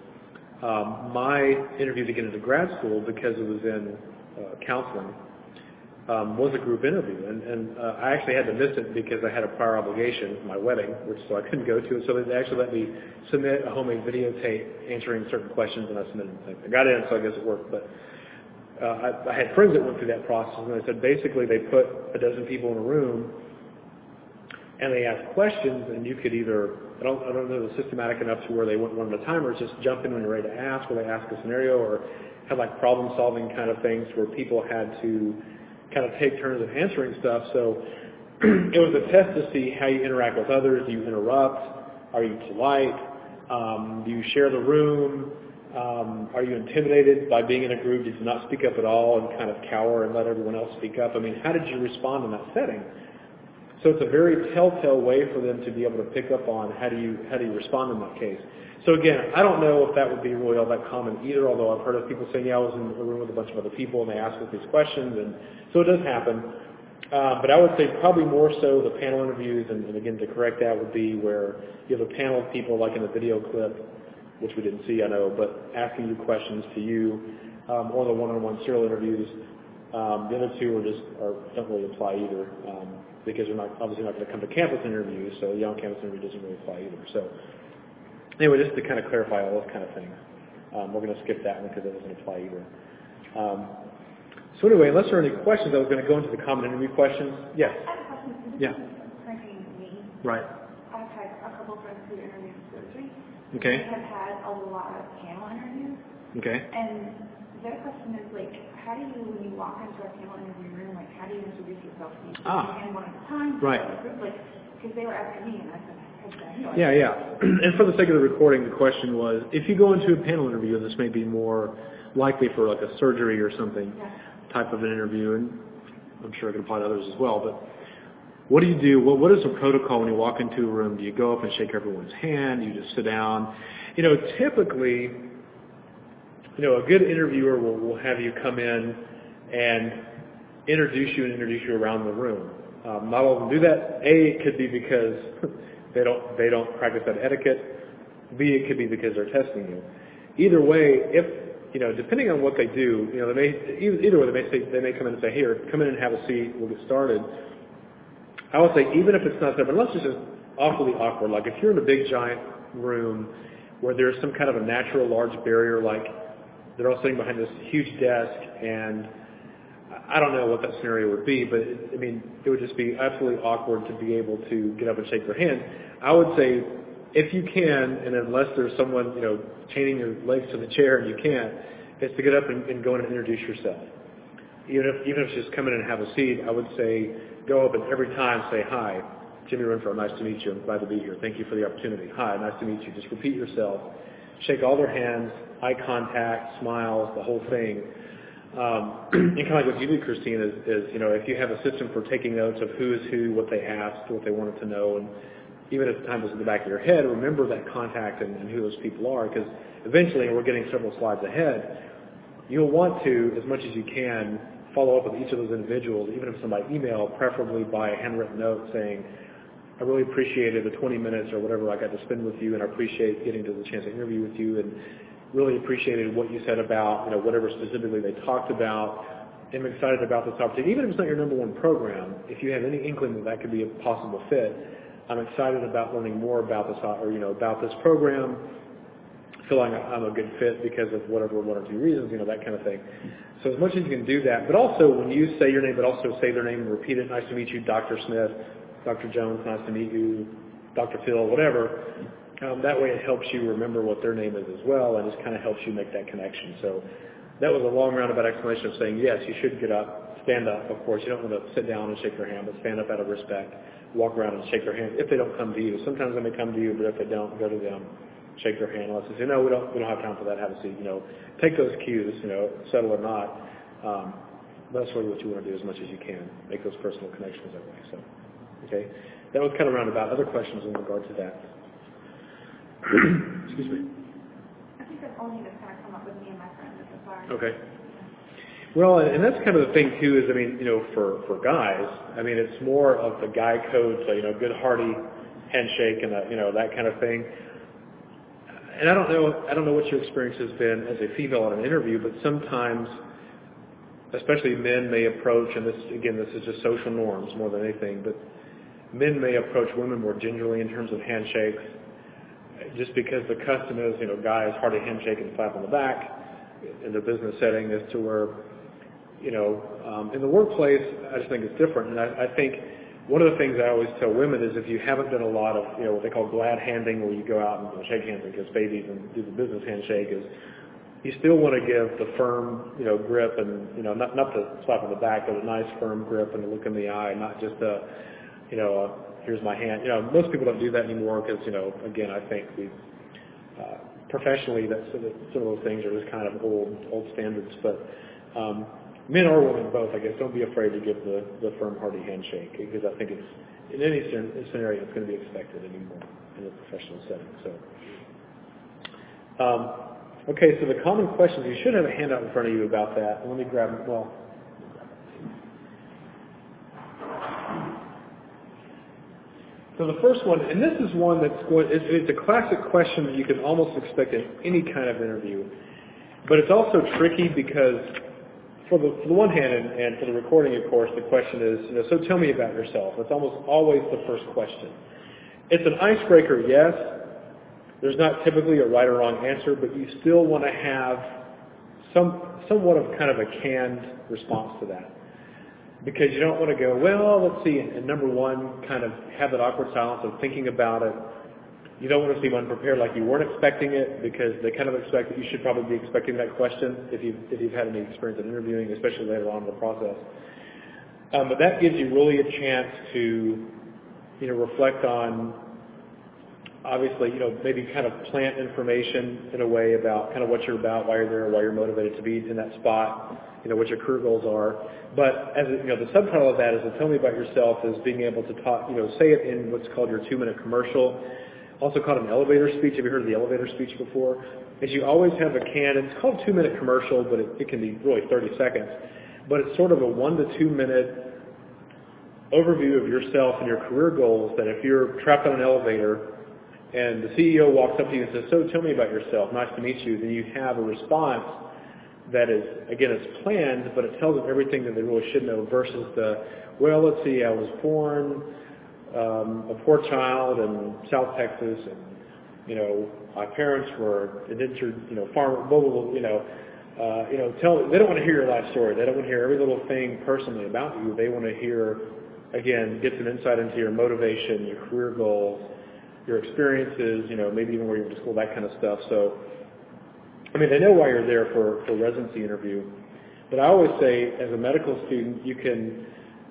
Speaker 1: My interview to get into grad school, because it was in counseling, was a group interview, and I actually had to miss it because I had a prior obligation, my wedding, so I couldn't go to it. So they actually let me submit a homemade videotape answering certain questions, and I submitted it. I got in, so I guess it worked. But I had friends that went through that process, and they said basically they put a dozen people in a room, and they asked questions, and you could either, I don't know if it was systematic enough to where they went one at a time, or just jump in when you're ready to ask, or they ask a scenario, or had like problem-solving kind of things where people had to kind of take turns of answering stuff. So it was a test to see how you interact with others. Do you interrupt? Are you polite? Do you share the room? Are you intimidated by being in a group? Did you not speak up at all and kind of cower and let everyone else speak up? I mean, how did you respond in that setting? So it's a very telltale way for them to be able to pick up on how do you respond in that case. So again, I don't know if that would be really all that common either, although I've heard of people saying, yeah, I was in a room with a bunch of other people and they asked us these questions, and so it does happen. But I would say probably more so the panel interviews, and again, to correct that, would be where you have a panel of people like in the video clip, which we didn't see, I know, but asking you questions to you, or the one-on-one serial interviews. The other two don't really apply either. Because they're obviously not going to come to campus interviews, so the on-campus interview doesn't really apply either. So anyway, just to kind of clarify all those kind of things, we're going to skip that one because it doesn't apply either. So anyway, unless there are any questions, I was going to go into the common interview questions. Yes?
Speaker 2: I have a question.
Speaker 1: Yeah.
Speaker 2: Pertaining to me.
Speaker 1: Right.
Speaker 2: I've had a couple friends who interviewed surgery.
Speaker 1: Okay.
Speaker 2: They have had a lot of panel interviews.
Speaker 1: Okay.
Speaker 2: And their question is, like, how do you, when you walk into a panel interview room, like, how do you introduce yourself to each and one at a time?
Speaker 1: Right.
Speaker 2: Like, because they were asking me, and I said,
Speaker 1: yeah. And for the sake of the recording, the question was, if you go into a panel interview, and this may be more likely for like a surgery or something type of an interview, and I'm sure it can apply to others as well, but what do you do? Well, what is the protocol when you walk into a room? Do you go up and shake everyone's hand? Do you just sit down? Typically, a good interviewer will have you come in and introduce you around the room. Not all of them do that. A, it could be because they don't practice that etiquette. B, it could be because they're testing you. Either way, depending on what they do, they may come in and say, here, come in and have a seat, we'll get started. I would say even if it's not there, but unless it's just awfully awkward, like if you're in a big giant room where there's some kind of a natural large barrier, like they're all sitting behind this huge desk, and I don't know what that scenario would be, but it would just be absolutely awkward to be able to get up and shake their hand. I would say, if you can, and unless there's someone, chaining your legs to the chair and you can't, is to get up and go in and introduce yourself. Even if it's just come in and have a seat, I would say go up and every time say, hi, Jimmy Renfro, nice to meet you, I'm glad to be here, thank you for the opportunity. Hi, nice to meet you. Just repeat yourself. Shake all their hands, eye contact, smiles, the whole thing. And kind of like what you do, Christine, is if you have a system for taking notes of who is who, what they asked, what they wanted to know, and even if the time was in the back of your head, remember that contact and who those people are, because eventually, and we're getting several slides ahead, you'll want to, as much as you can, follow up with each of those individuals, even if it's by email, preferably by a handwritten note saying, I really appreciated the 20 minutes or whatever I got to spend with you, and I appreciate getting to the chance to interview with you, and really appreciated what you said about, whatever specifically they talked about, am excited about this opportunity. Even if it's not your number one program, if you have any inkling that that could be a possible fit, I'm excited about learning more about this, about this program. Feel like I'm a good fit because of whatever one or two reasons, that kind of thing. So as much as you can do that, but also when you say your name, but also say their name and repeat it. Nice to meet you, Dr. Smith, Dr. Jones. Nice to meet you, Dr. Phil, whatever. That way it helps you remember what their name is as well, and just kind of helps you make that connection. So that was a long roundabout explanation of saying, yes, you should get up, stand up, of course. You don't want to sit down and shake their hand, but stand up out of respect, walk around and shake their hand if they don't come to you. Sometimes they may come to you, but if they don't, go to them, shake their hand. Unless they say, no, we don't have time for that, have a seat. Take those cues, settle or not. That's really what you want to do as much as you can, make those personal connections that way. So, okay. That was kind of roundabout. Other questions in regard to that? Excuse me.
Speaker 2: I think that's only just kind of come up with me and my friends so far.
Speaker 1: Okay. Well, and that's kind of the thing too. Is for guys, it's more of the guy code. So good hearty handshake and that kind of thing. And I don't know what your experience has been as a female in an interview, but sometimes, especially men may approach, and this is just social norms more than anything, but men may approach women more gingerly in terms of handshakes, just because the custom is, guys hearty handshake and slap on the back in the business setting, as to where, in the workplace, I just think it's different. And I think one of the things I always tell women is if you haven't done a lot of, what they call glad handing, where you go out and shake hands and kiss babies and do the business handshake, is you still want to give the firm, grip and, not the slap on the back, but a nice firm grip and a look in the eye, not just a, here's my hand. Most people don't do that anymore because, again, I think we, professionally, some of those things are just kind of old standards. But men or women both, I guess, don't be afraid to give the firm, hearty handshake, because I think it's, in any scenario, it's going to be expected anymore in a professional setting. So, okay, so the common questions, you should have a handout in front of you about that. Let me grab it. Well, so the first one, and this is one it's a classic question that you can almost expect in any kind of interview, but it's also tricky because for the one hand, and for the recording, of course, the question is, so tell me about yourself. It's almost always the first question. It's an icebreaker, yes. There's not typically a right or wrong answer, but you still want to have somewhat of kind of a canned response to that. Because you don't want to go, well, let's see, and number one, kind of have that awkward silence of thinking about it. You don't want to seem unprepared, like you weren't expecting it, because they kind of expect that you should probably be expecting that question if you've had any experience in interviewing, especially later on in the process. But that gives you really a chance to, reflect on, obviously, maybe kind of plant information in a way about kind of what you're about, why you're there, why you're motivated to be in that spot, what your career goals are. But as the subtitle of that is to tell me about yourself, is being able to talk, say it in what's called your 2-minute commercial, also called an elevator speech. Have you heard of the elevator speech before? Is you always have a it's called 2-minute commercial, but it can be really 30 seconds. But it's sort of a 1 to 2 minute overview of yourself and your career goals, that if you're trapped on an elevator and the CEO walks up to you and says, so tell me about yourself, nice to meet you, then you have a response that is, again, it's planned, but it tells them everything that they really should know, versus well, let's see, I was born a poor child in South Texas, and, my parents were indentured, farmer, blah, blah, blah, they don't want to hear your life story. They don't want to hear every little thing personally about you. They want to hear, again, get some insight into your motivation, your career goals, your experiences, maybe even where you went to school, that kind of stuff. So, they know why you're there for a residency interview. But I always say, as a medical student, you can,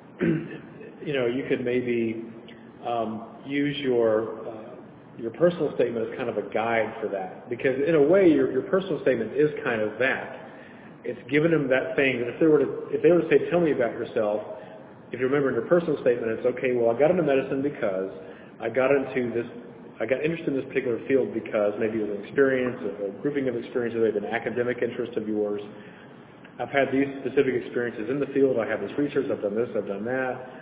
Speaker 1: you could maybe use your personal statement as kind of a guide for that. Because in a way, your personal statement is kind of that. It's giving them that thing that if they were to say, tell me about yourself, if you remember in your personal statement, it's okay, well, I got into medicine because I got interested in this particular field because maybe it was an experience, a grouping of experiences, maybe an academic interest of yours. I've had these specific experiences in the field. I have this research. I've done this. I've done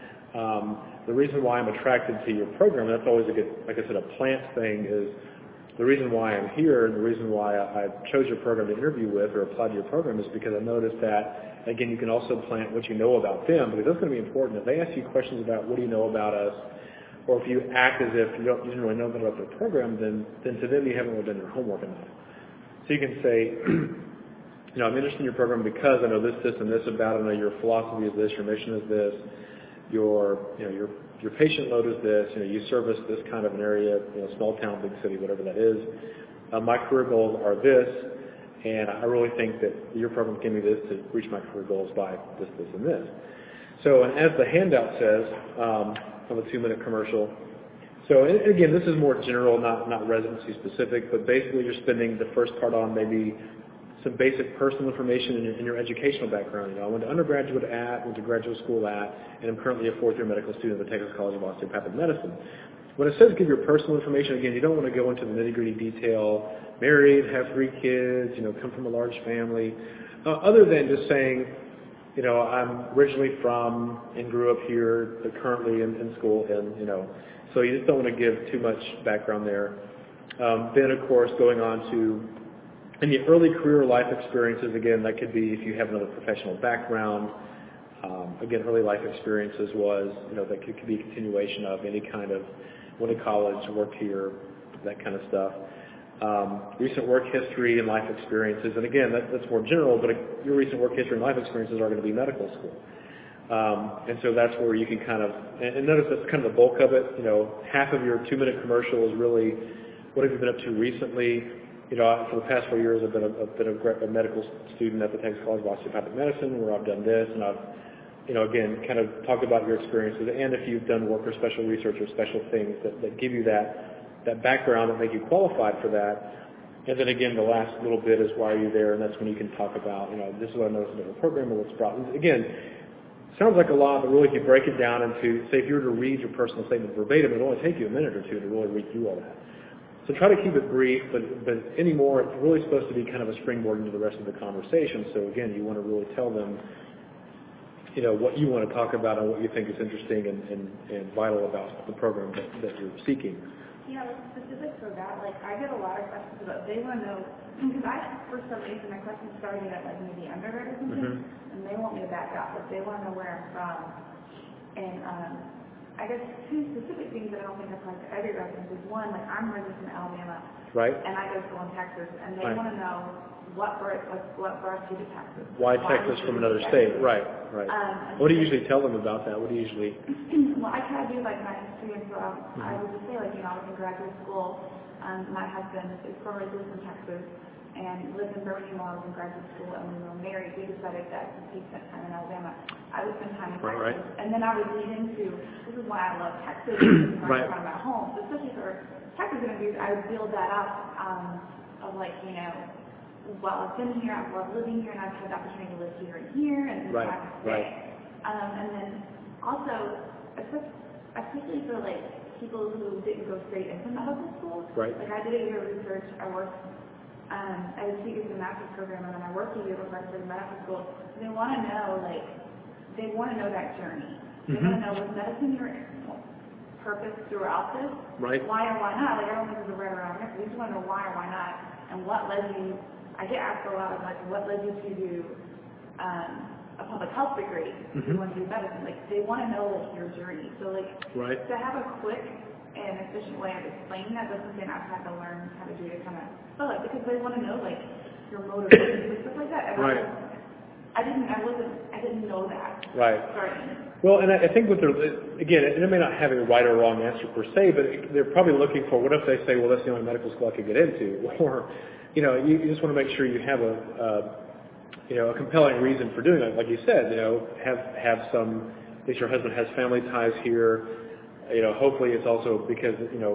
Speaker 1: that. The reason why I'm attracted to your program, that's always a good, like I said, a plant thing, is the reason why I'm here and the reason why I chose your program to interview with or apply to your program is because I noticed that, again, you can also plant what you know about them, because that's going to be important. If they ask you questions about what do you know about us, or if you act as if you didn't really know about their program, then to them you haven't really done your homework enough. So you can say, I'm interested in your program because I know this, this, and this about it. I know your philosophy is this, your mission is this, your patient load is this, you service this kind of an area, small town, big city, whatever that is. My career goals are this, and I really think that your program can give me this to reach my career goals by this, this, and this. So, and as the handout says, of a 2-minute commercial, so again, this is more general, not residency specific, but basically you're spending the first part on maybe some basic personal information in your educational background. I went to undergraduate at, went to graduate school at, and I'm currently a fourth-year medical student at the Texas College of Osteopathic Medicine. When it says give your personal information, again, you don't want to go into the nitty-gritty detail, married, have 3 kids, come from a large family, other than just saying, I'm originally from and grew up here, but currently in school, and, so you just don't want to give too much background there. Then, of course, going on to any early career life experiences, again, that could be if you have another professional background. Again, early life experiences was, that could be a continuation of any kind of went to college, worked here, that kind of stuff. Recent work history and life experiences, and again, that's more general, but your recent work history and life experiences are going to be medical school. And so that's where you can kind of, and notice that's kind of the bulk of it. Half of your 2-minute commercial is really, what have you been up to recently? For the past 4 years, I've been a medical student at the Texas College of Osteopathic Medicine, where I've done this, and I've, again, kind of talked about your experiences, and if you've done work or special research or special things that give you that background that make you qualified for that. And then again, the last little bit is why are you there, and that's when you can talk about, this is what I noticed in the program, or what's brought. Again, sounds like a lot, but really if you break it down into, say, if you were to read your personal statement verbatim, it would only take you a minute or two to really read through all that. So try to keep it brief, but anymore, it's really supposed to be kind of a springboard into the rest of the conversation. So again, you want to really tell them, what you want to talk about and what you think is interesting and vital about the program that you're seeking.
Speaker 2: Yeah, specific for that, I get a lot of questions about, they want to know, because for some reason, my questions started at maybe undergrad or something, and they want me to back up, they want to know where I'm from. And I guess 2 specific things that I don't think apply to every resident is, one, I'm raised in Alabama,
Speaker 1: right,
Speaker 2: and I go to school in Texas, and they want to know what brought you to Texas.
Speaker 1: Why Texas from another state? Right. What do you usually tell them about that? What do you usually?
Speaker 2: Well, I try to do my history, and so I would just say I was in graduate school. My husband is from in Texas and lived in Birmingham while I was in graduate school, and when we were married, we decided that since he spent time in Alabama, I would spend time in Texas.
Speaker 1: Right.
Speaker 2: And then I would lead into, this is why I love Texas, this is why I talk about home. So especially for Texas interviews, I would build that up of well, I've been here, I've loved living here, and I've had the opportunity to live here and here, and then I stay. And then also, especially for people who didn't go straight into medical school.
Speaker 1: Right.
Speaker 2: I did a year of research. I worked at a 2-year master's program, and then I worked a year before I started medical school. They want to know, they want to know that journey. They want to know, was medicine your purpose throughout this?
Speaker 1: Right.
Speaker 2: Why or why not? I don't think there's a right or wrong answer. They just want to know why or why not, and what led you. I get asked a lot of what led you to do a public health degree if you want to do medicine. They want to know your journey. So to have a quick and efficient way of explaining that, that's something I've had to learn how to do to kind of fill it, because they want to know your motivation and stuff like that. And I didn't know that.
Speaker 1: Right.
Speaker 2: Starting.
Speaker 1: Well, and I think what again, and it may not have a right or wrong answer per se, but they're probably looking for, what if they say, well, that's the only medical school I could get into, or you just want to make sure you have a compelling reason for doing it. Like you said, have some, at least your husband has family ties here. Hopefully it's also because,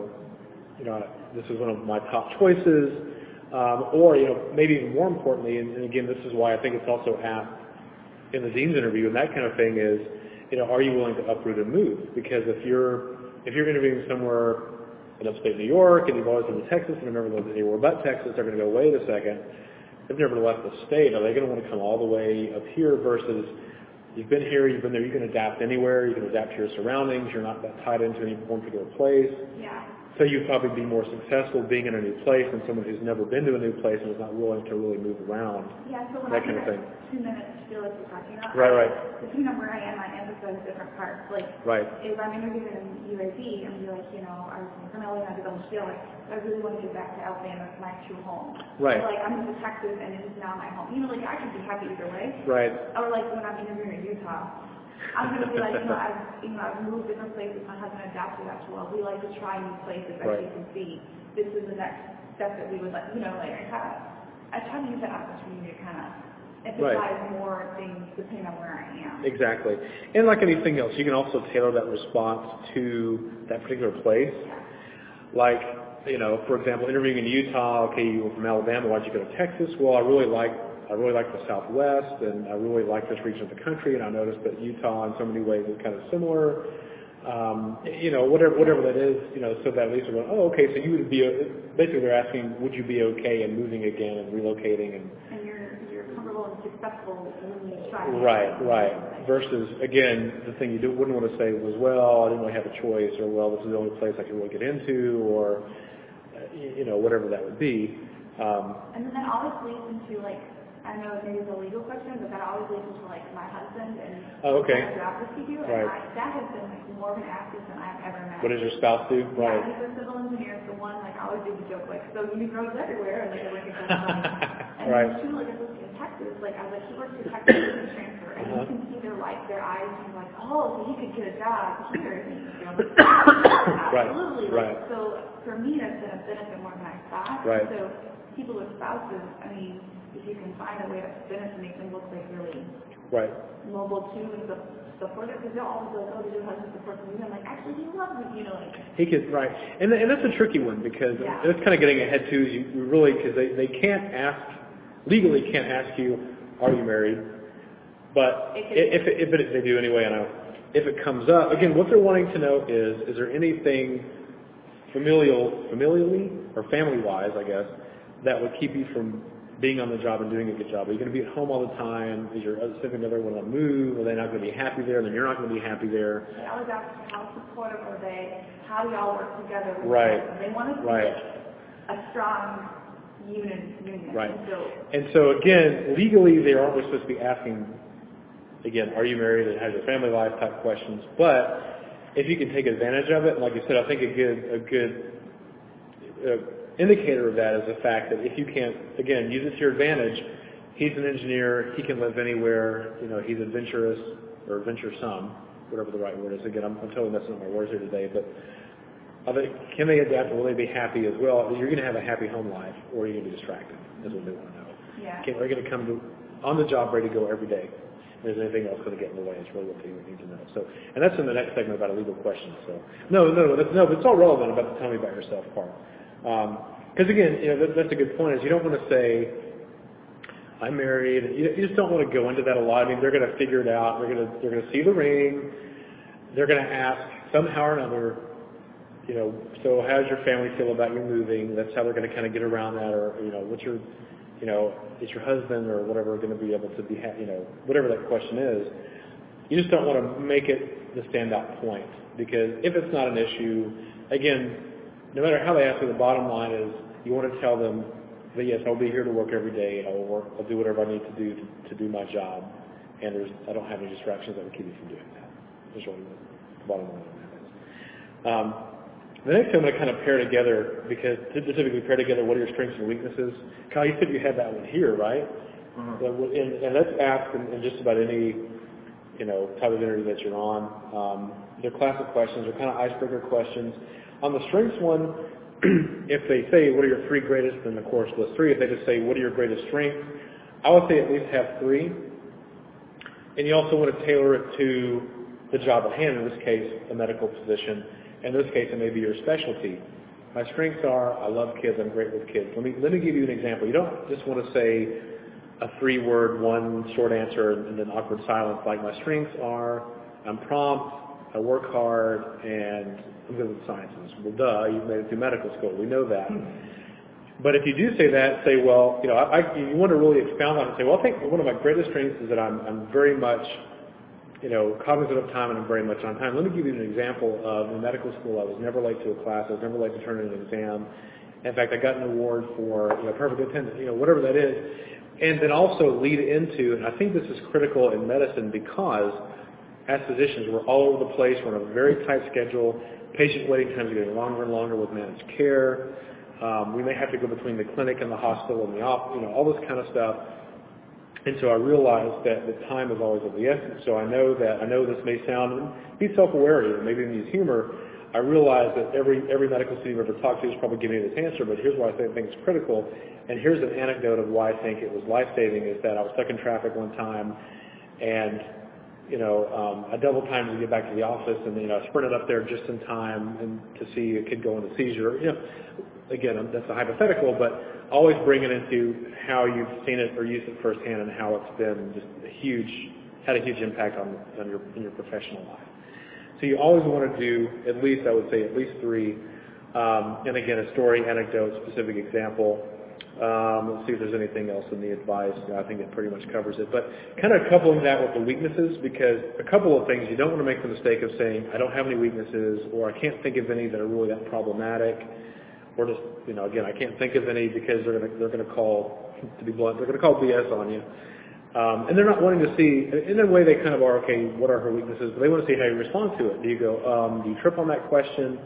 Speaker 1: this is one of my top choices. Or, maybe even more importantly, and again, this is why I think it's also asked in the dean's interview and that kind of thing is, are you willing to uproot and move? Because if you're interviewing somewhere in upstate New York, and you've always been to Texas, and have never lived anywhere but Texas, they're going to go, wait a second, they've never left the state. Are they going to want to come all the way up here versus you've been here, you've been there, you can adapt anywhere, you can adapt to your surroundings, you're not that tied into any one particular place.
Speaker 2: Yeah.
Speaker 1: So you'd probably be more successful being in a new place than someone who's never been to a new place and is not willing to really move around.
Speaker 2: Yeah, so when
Speaker 1: that
Speaker 2: I
Speaker 1: kind of thing.
Speaker 2: 2 minutes to feel like you're talking about,
Speaker 1: Right.
Speaker 2: depending on where I am, I emphasize different parts. Like, if I'm interviewing in UAB, I'm be like, I was from Alabama, I don't feel like I really want to get back to Alabama, it's my true home.
Speaker 1: Right.
Speaker 2: Or like, I'm in Texas and it's now my home. Like, I could be happy either way.
Speaker 1: Right.
Speaker 2: Or like when I'm interviewing in Utah, I'm going to be like, I've moved different places. My husband adapted that well. We like to try new places, as you can see. This is the next step that we would like, I try to use that opportunity to kind of emphasize more things depending on where I am.
Speaker 1: Exactly. And like anything else, you can also tailor that response to that particular place.
Speaker 2: Yeah.
Speaker 1: Like, for example, interviewing in Utah, okay, you were from Alabama, why'd you go to Texas? Well, I really like the Southwest, and I really like this region of the country, and I noticed that Utah in so many ways is kind of similar. Whatever that is, so that at least we're going, okay, so you would be, basically they're asking, would you be okay in moving again and relocating? And
Speaker 2: you're comfortable and successful when you try.
Speaker 1: Right. Versus, again, the thing you wouldn't want to say was, well, I didn't really have a choice, or, well, this is the only place I can really get into, or, whatever that would be.
Speaker 2: And then that always leads into, I know maybe it's a legal question, but that always leads into my husband and the job that he do, and that has been more of an asset than I've ever imagined.
Speaker 1: What does your spouse do? Right.
Speaker 2: Yeah, he's a civil engineer, so I always do the joke, so you grows everywhere, and I work in California. And then two, I was in Texas, I was he works in Texas business transfer, and you can see their eyes, and like, so he could get a job here. Absolutely.
Speaker 1: Right.
Speaker 2: So for me, that's been a benefit more than I thought.
Speaker 1: Right.
Speaker 2: So people with spouses, if you can find a way to spin it to make them look really mobile too and supportive, because they'll always be like, did your husband support me? I'm like, actually, he loves me, He could,
Speaker 1: right. And that's a tricky one, because that's kind of getting ahead too, is you really, because they can't legally can't ask you, are you married? But if they do anyway, I know. If it comes up, again, what they're wanting to know is there anything familially or family-wise, I guess, that would keep you from being on the job and doing a good job? Are you going to be at home all the time? Is your significant other going to move? Are they not going to be happy there? Then you're not going to be happy there.
Speaker 2: They always ask how supportive are they? How do y'all work together?
Speaker 1: Right.
Speaker 2: They want to see a strong union.
Speaker 1: Right. And so again, legally, they aren't supposed to be asking, again, are you married and how's your family life type questions. But if you can take advantage of it, and like you said, I think a good indicator of that is the fact that if you can't, again, use it to your advantage, he's an engineer, he can live anywhere, he's adventurous or venturesome, whatever the right word is. Again, I'm totally messing up my words here today, but can they adapt and will they be happy as well? You're going to have a happy home life, or are you going to be distracted, is what they want to know.
Speaker 2: Yeah.
Speaker 1: Are you going to come on the job ready to go every day? Is anything else going to get in the way? It's really what they need to know. So, and that's in the next segment about illegal questions. So, no, but it's all relevant about the tell me about yourself part. Because again, that's a good point. Is you don't want to say, I'm married. You just don't want to go into that a lot. They're going to figure it out. They're going to see the ring. They're going to ask somehow or another, so how does your family feel about you moving? That's how they're going to kind of get around that, or what's your, is your husband or whatever going to be able to be, whatever that question is. You just don't want to make it the standout point, because if it's not an issue, again, no matter how they ask you, the bottom line is you want to tell them that yes, I'll be here to work every day, and I'll do whatever I need to do to do my job, and I don't have any distractions that would keep me from doing that. That's really the bottom line on that is. The next thing I'm going to kind of pair together, because to specifically pair together what are your strengths and weaknesses. Kyle, you said you had that one here, right? Mm-hmm. And let's ask in just about any type of interview that you're on. They're classic questions. They're kind of icebreaker questions. On the strengths one, if they say, what are your three greatest, then of course list three. If they just say, what are your greatest strengths, I would say at least have three. And you also want to tailor it to the job at hand, in this case, a medical position. In this case, it may be your specialty. My strengths are, I love kids, I'm great with kids. Let me give you an example. You don't just want to say a three-word, one short answer, and then awkward silence, like my strengths are, I'm prompt, I work hard, and I'm good with sciences. Well, duh, you've made it through medical school. We know that. But if you do say that, say, well, you want to really expound on it and say, well, I think one of my greatest strengths is that I'm very much cognitive time and I'm very much on time. Let me give you an example of in medical school. I was never late to a class. I was never late to turn in an exam. In fact, I got an award for perfect attendance, whatever that is. And then also lead into, and I think this is critical in medicine because as physicians, we're all over the place. We're on a very tight schedule. Patient waiting times are getting longer and longer with managed care. We may have to go between the clinic and the hospital and the office, all this kind of stuff. And so I realized that the time is always of the essence. So I know this may sound, be self-aware, maybe even use humor. I realize that every medical student I've ever talked to is probably giving me this answer, but here's why I think it's critical. And here's an anecdote of why I think it was life-saving is that I was stuck in traffic one time and I double timed to get back to the office, and I sprinted up there just in time and to see a kid go into seizure. Again, that's a hypothetical, but always bring it into how you've seen it or used it firsthand and how it's been just had a huge impact on your professional life. So you always want to do at least 3, and again, a story, anecdote, specific example. Let's see if there's anything else in the advice. I think it pretty much covers it. But kind of coupling that with the weaknesses, because a couple of things, you don't want to make the mistake of saying, I don't have any weaknesses, or I can't think of any that are really that problematic, or just, again, I can't think of any because they're going to call, to be blunt, they're going to call BS on you. And they're not wanting to see, in a way they kind of are, okay, what are her weaknesses? But they want to see how you respond to it. Do you go, do you trip on that question?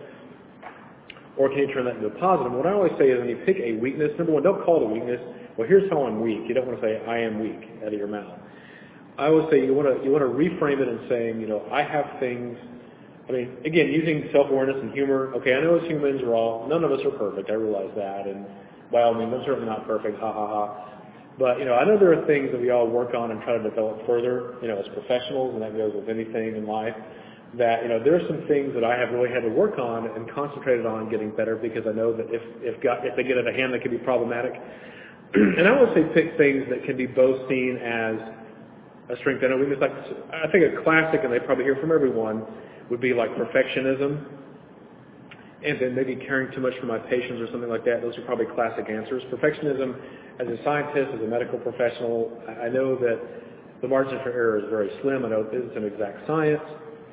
Speaker 1: Or can you turn that into a positive? What I always say is when you pick a weakness, number one, don't call it a weakness. Well, here's how I'm weak. You don't want to say, I am weak out of your mouth. I always say you want to reframe it and saying, I have things, again, using self-awareness and humor. Okay, I know as humans none of us are perfect. I realize that. And by all means, I'm certainly not perfect. Ha, ha, ha. But, I know there are things that we all work on and try to develop further, as professionals, and that goes with anything in life. That there are some things that I have really had to work on and concentrated on getting better because I know that if they get out of hand, they can be problematic. And I would say pick things that can be both seen as a strength and a weakness. Like I think a classic, and they probably hear from everyone, would be like perfectionism, and then maybe caring too much for my patients or something like that. Those are probably classic answers. Perfectionism, as a scientist, as a medical professional, I know that the margin for error is very slim. I know this is an exact science.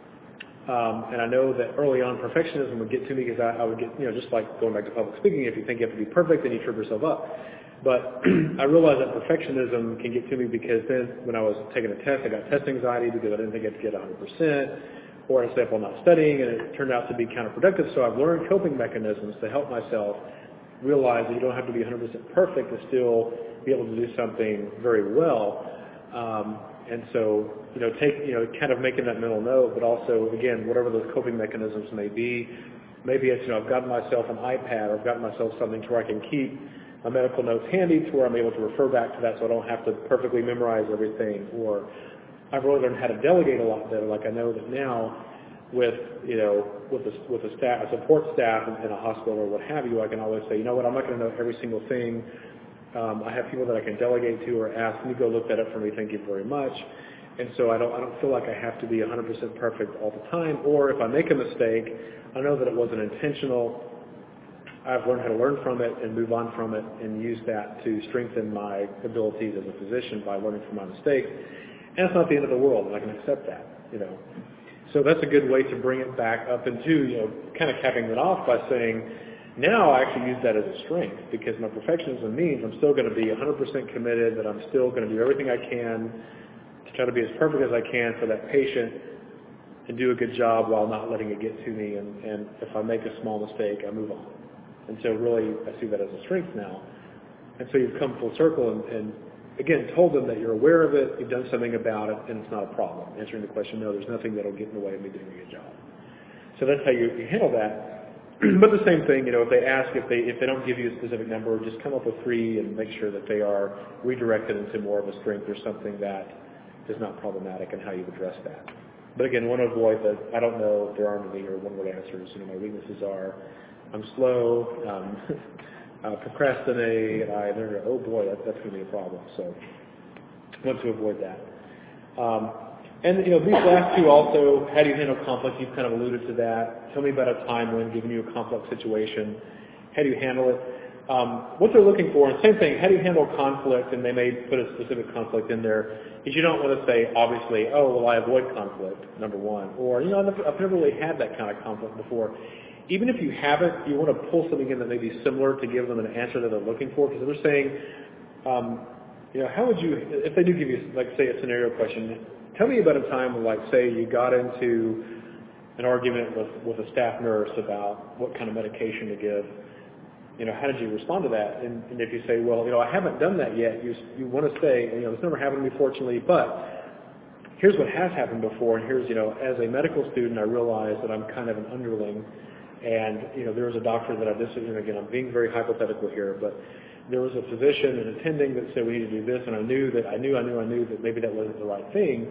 Speaker 1: And I know that early on perfectionism would get to me because I would get, just like going back to public speaking, if you think you have to be perfect, then you trip yourself up. But I realized that perfectionism can get to me because then when I was taking a test, I got test anxiety because I didn't think I'd get 100%, or I said, well, I'm not studying, and it turned out to be counterproductive. So I've learned coping mechanisms to help myself realize that you don't have to be 100% perfect to still be able to do something very well. And so, kind of making that mental note, but also, again, whatever those coping mechanisms may be, maybe it's, I've gotten myself an iPad, or I've gotten myself something to where I can keep my medical notes handy to where I'm able to refer back to that so I don't have to perfectly memorize everything, or I've really learned how to delegate a lot better. Like I know that now with a support staff in a hospital or what have you, I can always say, I'm not going to know every single thing. I have people that I can delegate to or ask, can you go look that up for me? Thank you very much. And so I don't feel like I have to be 100% perfect all the time. Or if I make a mistake, I know that it wasn't intentional. I've learned how to learn from it and move on from it and use that to strengthen my abilities as a physician by learning from my mistakes. And it's not the end of the world, and I can accept that, So that's a good way to bring it back up into, kind of capping it off by saying, now I actually use that as a strength because my perfectionism means I'm still going to be 100% committed, that I'm still going to do everything I can to try to be as perfect as I can for that patient and do a good job while not letting it get to me. And if I make a small mistake, I move on. And so really I see that as a strength now. And so you've come full circle and again, told them that you're aware of it, you've done something about it, and it's not a problem. Answering the question, no, there's nothing that will get in the way of me doing a good job. So that's how you handle that. But the same thing, if they ask, if they don't give you a specific number, just come up with 3 and make sure that they are redirected into more of a strength or something that is not problematic and how you address that. But again, want to avoid the, I don't know if there aren't any or one-word answers. My weaknesses are I'm slow, procrastinate, oh boy, that's going to be a problem. So I want to avoid that. And these last 2 also, how do you handle conflict? You've kind of alluded to that. Tell me about a time when, given you a complex situation, how do you handle it? what they're looking for, and same thing, how do you handle conflict, and they may put a specific conflict in there, is you don't want to say, obviously, oh, well, I avoid conflict, number one, or, you know, I've never really had that kind of conflict before. Even if you haven't, you want to pull something in that may be similar to give them an answer that they're looking for, because they're saying, you know, how would you, if they do give you, like, say, a scenario question, tell me about a time when, like, say, you got into an argument with a staff nurse about what kind of medication to give. You know, how did you respond to that? And if you say, well, you know, I haven't done that yet, you want to say, you know, this never happened to me, fortunately, but here's what has happened before, and here's, you know, as a medical student, I realized that I'm kind of an underling, and, you know, there was a doctor that again, I'm being very hypothetical here, but there was a physician and attending that said we need to do this, and I knew that maybe that wasn't the right thing,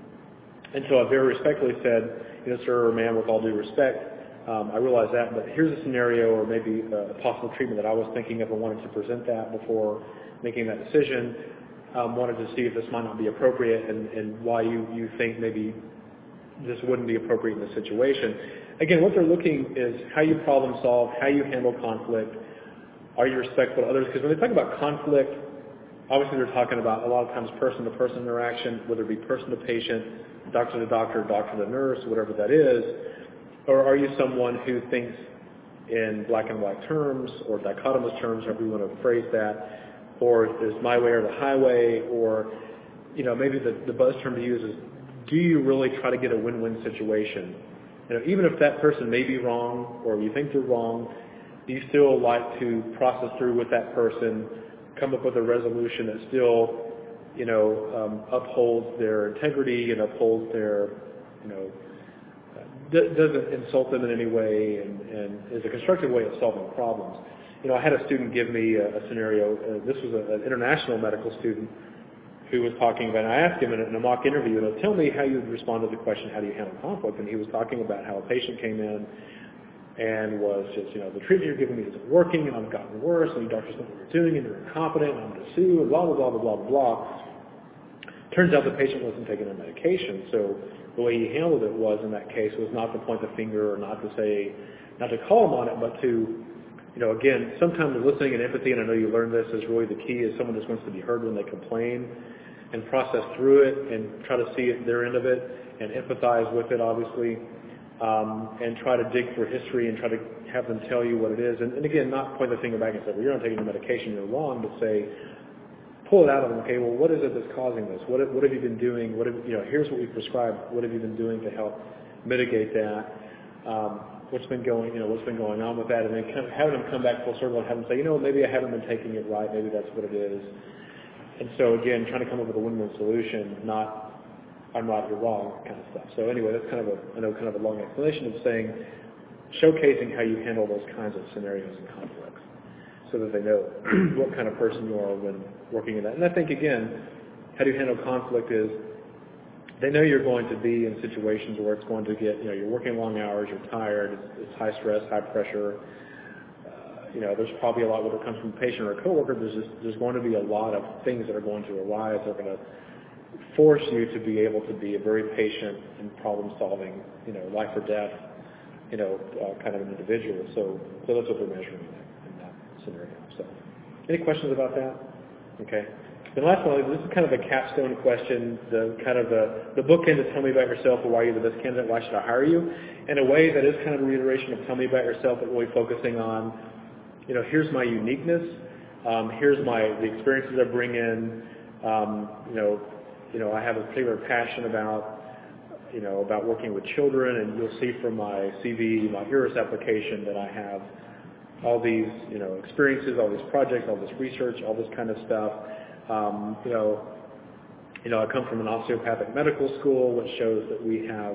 Speaker 1: and so I very respectfully said, you know, sir or ma'am, with all due respect, I realize that, but here's a scenario or maybe a possible treatment that I was thinking of. I wanted to present that before making that decision. Wanted to see if this might not be appropriate and why you think maybe this wouldn't be appropriate in this situation. Again, what they're looking is how you problem solve, how you handle conflict, are you respectful to others? Because when they talk about conflict, obviously they're talking about a lot of times person-to-person interaction, whether it be person to patient, doctor to doctor, doctor to nurse, whatever that is. Or are you someone who thinks in black and white terms or dichotomous terms, however you want to phrase that, or is my way or the highway, or, you know, maybe the buzz term to use is, do you really try to get a win-win situation? You know, even if that person may be wrong or you think they're wrong, do you still like to process through with that person, come up with a resolution that still, you know, upholds their integrity and upholds their, you know, doesn't insult them in any way and is a constructive way of solving problems. You know, I had a student give me a scenario. This was an international medical student who was talking about, and I asked him in a mock interview, you know, tell me how you would respond to the question, how do you handle conflict? And he was talking about how a patient came in and was just, you know, the treatment you're giving me isn't working, and I've gotten worse, and the doctors know what you're doing, and you're incompetent, and I'm going to sue, and blah, blah, blah, blah, blah, blah. Turns out the patient wasn't taking their medication, so the way he handled it was, in that case, was not to point the finger or not to call him on it, but to, you know, again, sometimes listening and empathy, and I know you learned this, is really the key, is someone just wants to be heard when they complain, and process through it, and try to see their end of it, and empathize with it, obviously, and try to dig through history and try to have them tell you what it is. And again, not point the finger back and say, well, you're not taking your medication, you're wrong, but say, pull it out of them, okay, well, what is it that's causing this? What have you been doing? Here's what we've prescribed. What have you been doing to help mitigate that? What's been going on with that? And then kind of having them come back full circle and have them say, you know, maybe I haven't been taking it right. Maybe that's what it is. And so, again, trying to come up with a win-win solution, not I'm right, you're wrong kind of stuff. So anyway, that's kind of a long explanation of saying, showcasing how you handle those kinds of scenarios and conflicts, so that they know what kind of person you are when working in that. And I think, again, how do you handle conflict is they know you're going to be in situations where it's going to get, you know, you're working long hours, you're tired, it's high stress, high pressure. You know, there's probably a lot, whether it comes from a patient or a coworker, there's going to be a lot of things that are going to arise that are going to force you to be able to be a very patient and problem-solving, you know, life or death, you know, kind of an individual. So that's what they're measuring in that scenario. So, any questions about that? Okay. The last one, this is kind of a capstone question, the bookend to tell me about yourself, or why you're the best candidate, why should I hire you? In a way that is kind of a reiteration of tell me about yourself, but really focusing on, you know, here's my uniqueness, here's the experiences I bring in, you know, I have a particular passion about working with children, and you'll see from my CV, my ERIS application, that I have all these, you know, experiences, all these projects, all this research, all this kind of stuff. I come from an osteopathic medical school, which shows that we have,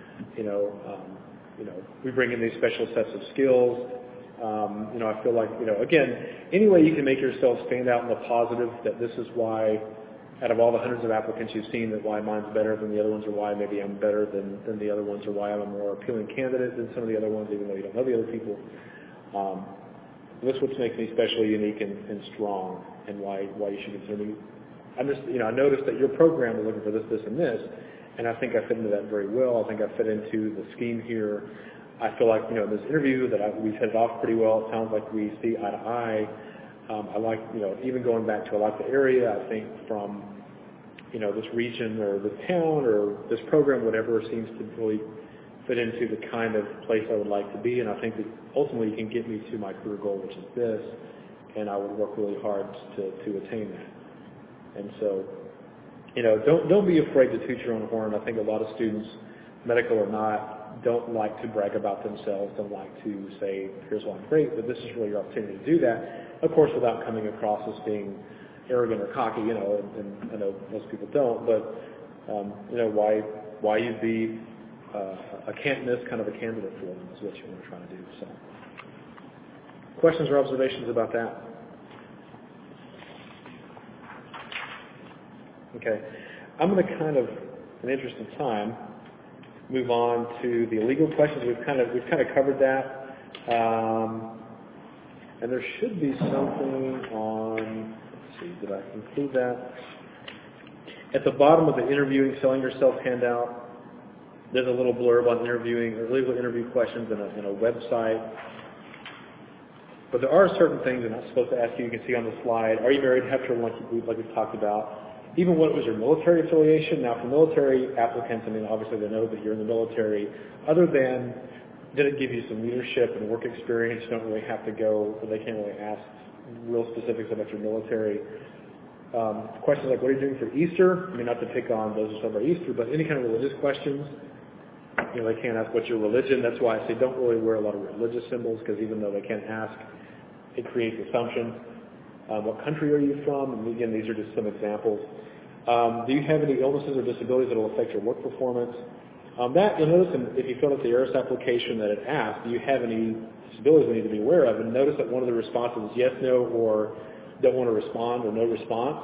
Speaker 1: we bring in these special sets of skills. I feel like, again, any way you can make yourself stand out in the positive, that this is why, out of all the hundreds of applicants you've seen, that why mine's better than the other ones, or why maybe I'm better than the other ones, or why I'm a more appealing candidate than some of the other ones, even though you don't know the other people. This is what makes me especially unique and strong, and why you should consider me. I noticed that your program is looking for this, this, and this, and I think I fit into that very well. I think I fit into the scheme here. I feel like, in this interview that we've hit it off pretty well. It sounds like we see eye to eye. I like, even going back to I like the area. I think from, this region or this town or this program, whatever, seems to really fit into the kind of place I would like to be. And I think that ultimately it can get me to my career goal, which is this, and I would work really hard to attain that. And so, don't be afraid to toot your own horn. I think a lot of students, medical or not, don't like to brag about themselves, don't like to say, here's why I'm great, but this is really your opportunity to do that, of course, without coming across as being arrogant or cocky, and I know most people don't, but, why you'd be a can't miss kind of a candidate for them is what you want to try to do. So, questions or observations about that? Okay, I'm going to kind of, in the interest of time, move on to the legal questions. We've kind of covered that, and there should be something on. Let's see, did I include that? At the bottom of the interviewing, selling yourself handout, there's a little blurb on interviewing or legal interview questions in a website. But there are certain things I'm not supposed to ask you. You can see on the slide. Are you married, have children, like we've talked about? Even what was your military affiliation? Now, for military applicants, obviously they know that you're in the military. Other than, did it give you some leadership and work experience? You don't really have to go, or they can't really ask real specifics about your military. Questions like, what are you doing for Easter? Not to pick on those who celebrate Easter, but any kind of religious questions. They can't ask what's your religion. That's why I say don't really wear a lot of religious symbols, because even though they can't ask, it creates assumptions. What country are you from? And again, these are just some examples. Do you have any illnesses or disabilities that will affect your work performance? That, you'll notice if you fill out the ARIS application that it asks, do you have any disabilities we need to be aware of? And notice that one of the responses is yes, no, or don't want to respond, or no response.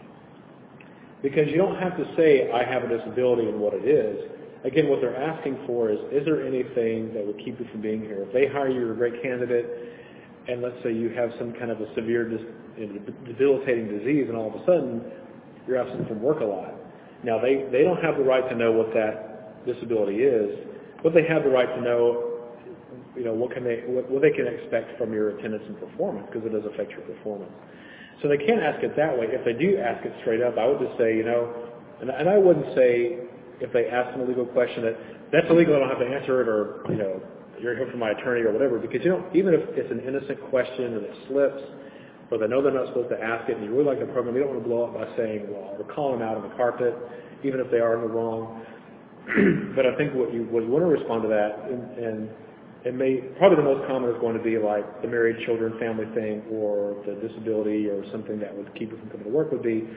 Speaker 1: Because you don't have to say, I have a disability and what it is. Again, what they're asking for is there anything that would keep you from being here? If they hire you, you're a great candidate, and let's say you have some kind of a severe debilitating disease, and all of a sudden you're absent from work a lot. Now, they don't have the right to know what that disability is, but they have the right to know, what they can expect from your attendance and performance, because it does affect your performance. So they can't ask it that way. If they do ask it straight up, I would just say, and I wouldn't say if they ask them a legal question that's illegal, I don't have to answer it, or, you're here for my attorney or whatever, because even if it's an innocent question and it slips, or they know they're not supposed to ask it, and you really like the program, you don't want to blow up by saying, well, we're calling them out on the carpet, even if they are in the wrong. But I think what you want to respond to that, and it probably the most common is going to be like the married children family thing, or the disability, or something that would keep you from coming to work would be,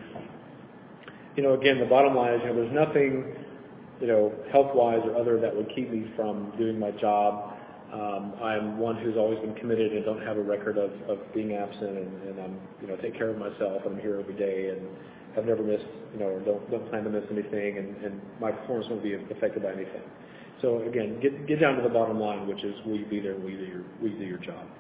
Speaker 1: again, the bottom line is, there's nothing, health-wise or other that would keep me from doing my job. I'm one who's always been committed and don't have a record of being absent, and I'm, take care of myself, and I'm here every day, and have never missed, or don't plan to miss anything, and my performance won't be affected by anything. So again, get down to the bottom line, which is, will you be there and will you do your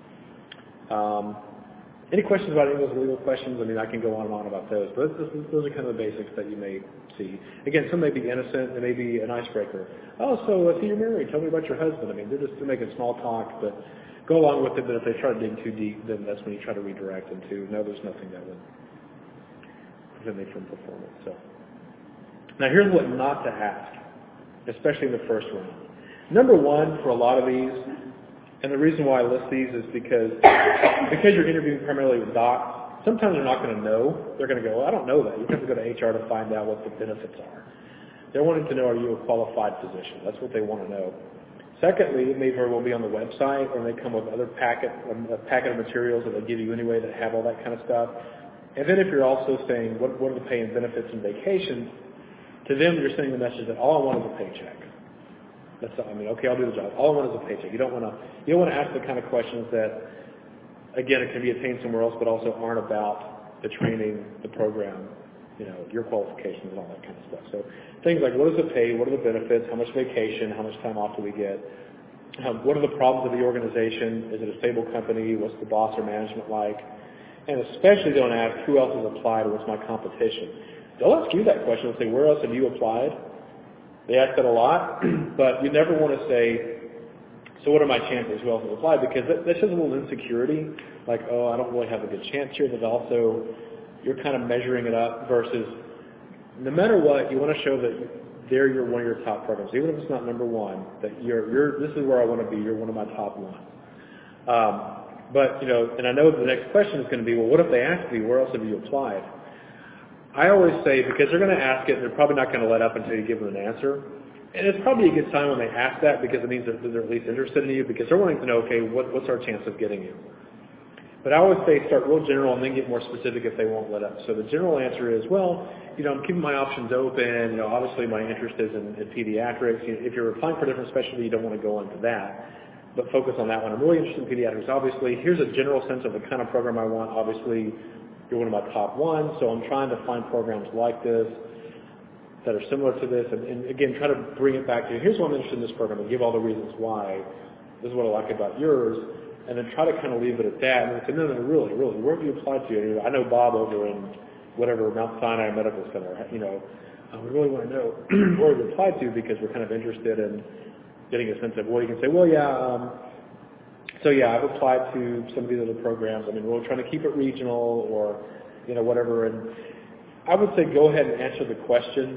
Speaker 1: job? Any questions about any of those legal questions? I can go on and on about those, but those are kind of the basics that you may see. Again, some may be innocent, they may be an icebreaker. Oh, so I see you're married, tell me about your husband. They're making small talk, but go along with it, but if they try to dig too deep, then that's when you try to redirect them to, no, there's nothing that would prevent me from performance. So, now here's what not to ask, especially in the first round. Number one, for a lot of these, and the reason why I list these is because you're interviewing primarily with docs, sometimes they're not going to know. They're going to go, well, I don't know that. You have to go to HR to find out what the benefits are. They're wanting to know, are you a qualified physician? That's what they want to know. Secondly, it may very well be on the website, or they come with other packet of materials that they give you anyway that have all that kind of stuff. And then if you're also saying, what are the pay and benefits and vacations, to them you're sending the message that all I want is a paycheck. That's okay, I'll do the job. All I want is a paycheck. You don't want to ask the kind of questions that, again, it can be attained somewhere else, but also aren't about the training, the program, your qualifications and all that kind of stuff. So things like, what does it pay? What are the benefits? How much vacation? How much time off do we get? What are the problems of the organization? Is it a stable company? What's the boss or management like? And especially don't ask who else has applied or what's my competition. They'll ask you that question and say, where else have you applied? They ask that a lot, but you never want to say So what are my chances? Who else has applied? Because that shows a little insecurity, like, oh, I don't really have a good chance here. But also, you're kind of measuring it up versus, no matter what, you want to show that they're one of your top programs, even if it's not number one. That this is where I want to be. You're one of my top ones. But and I know the next question is going to be, well, what if they ask me, where else have you applied? I always say, because they're going to ask it, and they're probably not going to let up until you give them an answer. And it's probably a good time when they ask that, because it means that they're at least interested in you, because they're wanting to know, okay, what's our chance of getting you? But I always say start real general and then get more specific if they won't let up. So the general answer is, well, I'm keeping my options open. Obviously my interest is in pediatrics. If you're applying for a different specialty, you don't want to go into that, but focus on that one. I'm really interested in pediatrics. Obviously, here's a general sense of the kind of program I want. Obviously, you're one of my top ones, so I'm trying to find programs like this that are similar to this, and again, try to bring it back to, here's why I'm interested in this program, and give all the reasons why. This is what I like about yours, and then try to kind of leave it at that, and then say, no, really, where have you applied to? I know Bob over in whatever, Mount Sinai Medical Center, we really want to know where you applied to, because we're kind of interested in getting a sense of, well, you can say, well, I've applied to some of these other programs. We're trying to keep it regional or, whatever. And I would say go ahead and answer the question.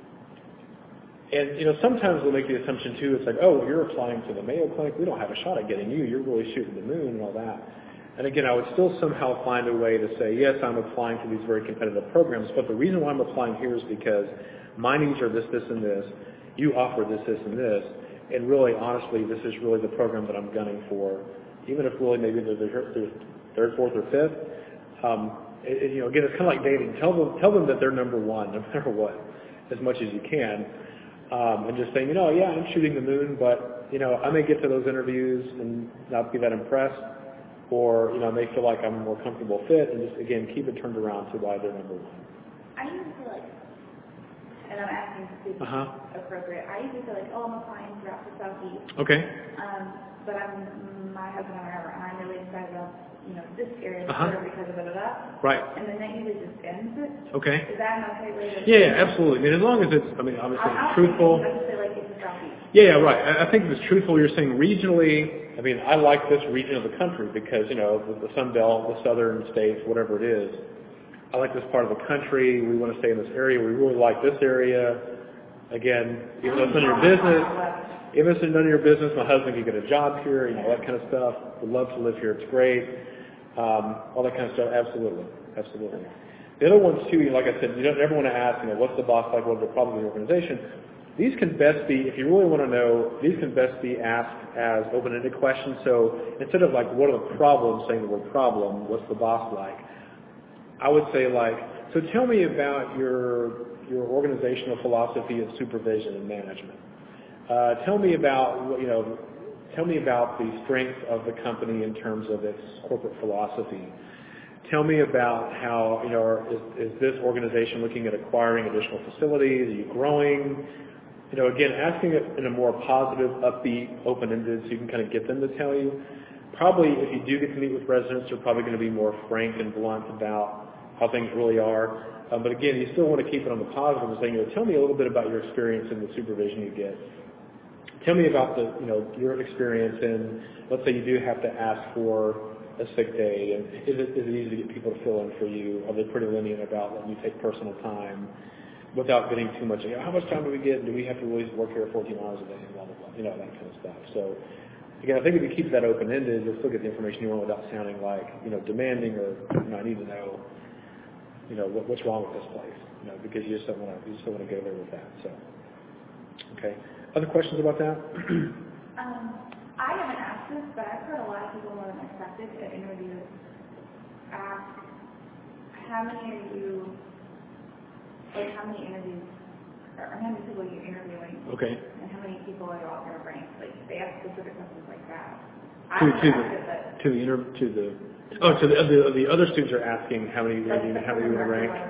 Speaker 1: And, sometimes we'll make the assumption, too, it's like, oh, you're applying to the Mayo Clinic. We don't have a shot at getting you. You're really shooting the moon and all that. And, again, I would still somehow find a way to say, yes, I'm applying to these very competitive programs, but the reason why I'm applying here is because my needs are this, this, and this. You offer this, this, and this. And really, honestly, this is really the program that I'm gunning for, even if really maybe they're third, fourth, or fifth. Again, it's kind of like dating. Tell them that they're number one, no matter what, as much as you can, and just saying, I'm shooting the moon, but I may get to those interviews and not be that impressed, or I may feel like I'm a more comfortable fit, and just again keep it turned around to why they're number one.
Speaker 2: I usually feel like, and I'm asking to be appropriate, I usually feel like, I'm applying throughout the Southeast.
Speaker 1: Okay.
Speaker 2: But my husband and I'm really excited about, this area because of da-da-da.
Speaker 1: Right.
Speaker 2: And then that usually just ends it.
Speaker 1: Okay.
Speaker 2: Is that an okay way to...
Speaker 1: Yeah, absolutely. As long as it's, obviously it's truthful.
Speaker 2: I just feel like it's the Southeast.
Speaker 1: Yeah, right. I think if it's truthful, you're saying regionally, I like this region of the country because, the Sun Belt, the southern states, whatever it is, I like this part of the country. We want to stay in this area. We really like this area. Again, even though it's none of your business, my husband could get a job here, that kind of stuff. Would love to live here. It's great. All that kind of stuff. Absolutely. The other ones too, like I said, you don't ever want to ask, what's the boss like? What are the problems in the organization? These can best be, if you really want to know, these can best be asked as open-ended questions. So instead of like, what are the problems, saying the word problem, what's the boss like? I would say so tell me about your organizational philosophy of supervision and management. Tell me about the strength of the company in terms of its corporate philosophy. Tell me about how, is this organization looking at acquiring additional facilities? Are you growing? Again, asking it in a more positive, upbeat, open-ended, so you can kind of get them to tell you. Probably, if you do get to meet with residents, you're probably going to be more frank and blunt about how things really are. But again, you still want to keep it on the positive and saying, tell me a little bit about your experience in the supervision you get. Tell me about your experience in, let's say you do have to ask for a sick day, and is it easy to get people to fill in for you? Are they pretty lenient about letting you take personal time without getting too much? How much time do we get? Do we have to really work here 14 hours a day? Blah, blah, blah. That kind of stuff. So again, I think if you keep that open-ended, you'll still get the information you want without sounding like, demanding or, I need to know, what's wrong with this place, because you just don't want to go there with that. So, okay. Other questions about that?
Speaker 2: I haven't asked this, but I've heard a lot of people more than expected at interviews ask, how many interviews, or how many people are you interviewing? Okay. And how many people are you all going to rank? They ask specific questions like that. The other students are asking how many you want to rank. How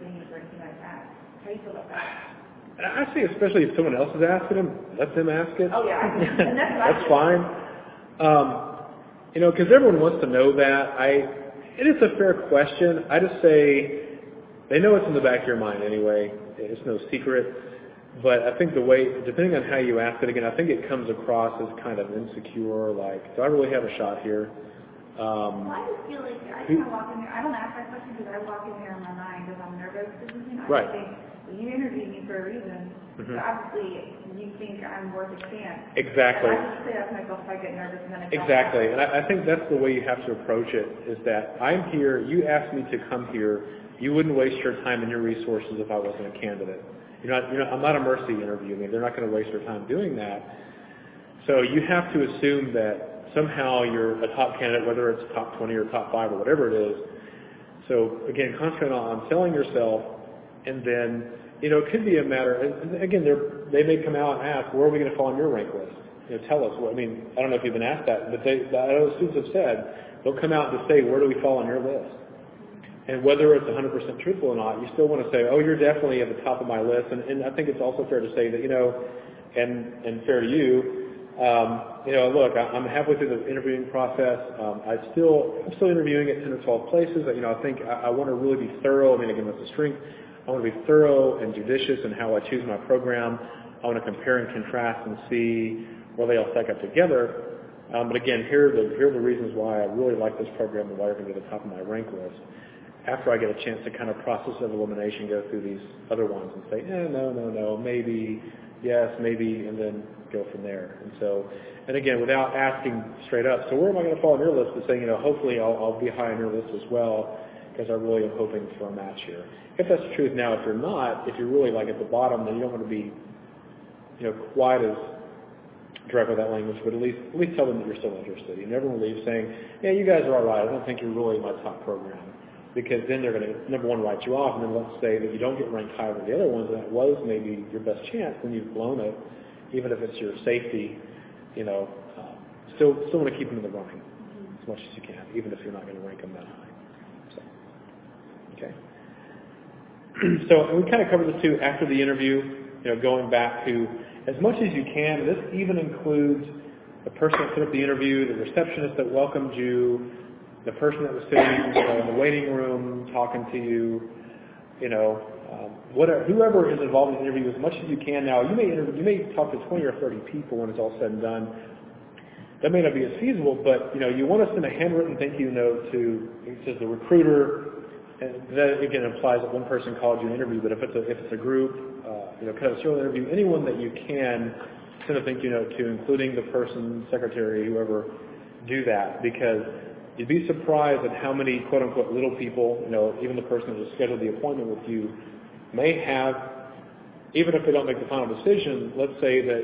Speaker 2: do you feel about that?
Speaker 1: I say, especially if someone else is asking them, let them ask it.
Speaker 2: Oh yeah,
Speaker 1: that's fine. Because everyone wants to know that. It is a fair question. I just say they know it's in the back of your mind anyway. It's no secret. But I think the way, depending on how you ask it, again, I think it comes across as kind of insecure, like, do I really have a shot here?
Speaker 2: Well, I just feel like I kind of walk in there. I don't ask that question because I walk in there in my mind because I'm nervous. I think, well, you interviewed me for a reason. So obviously, you think I'm worth a chance.
Speaker 1: Exactly.
Speaker 2: And I just say that to myself if I get nervous and then I don't.
Speaker 1: Exactly. And I think that's the way you have to approach it, is that I'm here, you asked me to come here, you wouldn't waste your time and your resources if I wasn't a candidate. I'm not a mercy interview. I mean, they're not going to waste their time doing that. So you have to assume that somehow you're a top candidate, whether it's top 20 or top 5 or whatever it is. So again, concentrate on selling yourself, and then, it could be a matter, and again, they may come out and ask, where are we going to fall on your rank list? Tell us. I don't know if you've been asked that, but I know students have said, they'll come out and say, where do we fall on your list? And whether it's 100% truthful or not, you still want to say, oh, you're definitely at the top of my list. And I think it's also fair to say that, and fair to you, look, I'm halfway through the interviewing process. I'm still interviewing at 10 or 12 places. I think I want to really be thorough. Again, that's a strength. I want to be thorough and judicious in how I choose my program. I want to compare and contrast and see where they all stack up together. But again, here are the reasons why I really like this program and why you're going to be at the top of my rank list. After I get a chance to kind of process of elimination, go through these other ones and say, no, maybe, yes, maybe, and then go from there. And again, without asking straight up, so where am I going to fall on your list? But saying, hopefully I'll be high on your list as well, because I really am hoping for a match here. If that's the truth. Now, if you're not, if you're really like at the bottom, then you don't want to be, quite as direct with that language, but at least tell them that you're still interested. You never want to leave saying, yeah, you guys are all right. I don't think you're really my top program. Because then they're going to, number one, write you off, and then let's say that you don't get ranked higher than the other ones, and that was maybe your best chance, then you've blown it, even if it's your safety, still want to keep them in the running as much as you can, even if you're not going to rank them that high. So, okay. So we kind of covered this too after the interview, going back to as much as you can. This even includes the person that set up the interview, the receptionist that welcomed you, the person that was sitting in the waiting room talking to you, whoever is involved in the interview, as much as you can. Now, you may talk to 20 or 30 people when it's all said and done. That may not be as feasible, but you want to send a handwritten thank you note to, it says the recruiter, and that again implies that one person called you an interview. But if it's a group, kind of a serial interview, anyone that you can send a thank you note to, including the person, secretary, whoever, do that, because you'd be surprised at how many quote-unquote little people, even the person that scheduled the appointment with you, may have, even if they don't make the final decision, let's say that,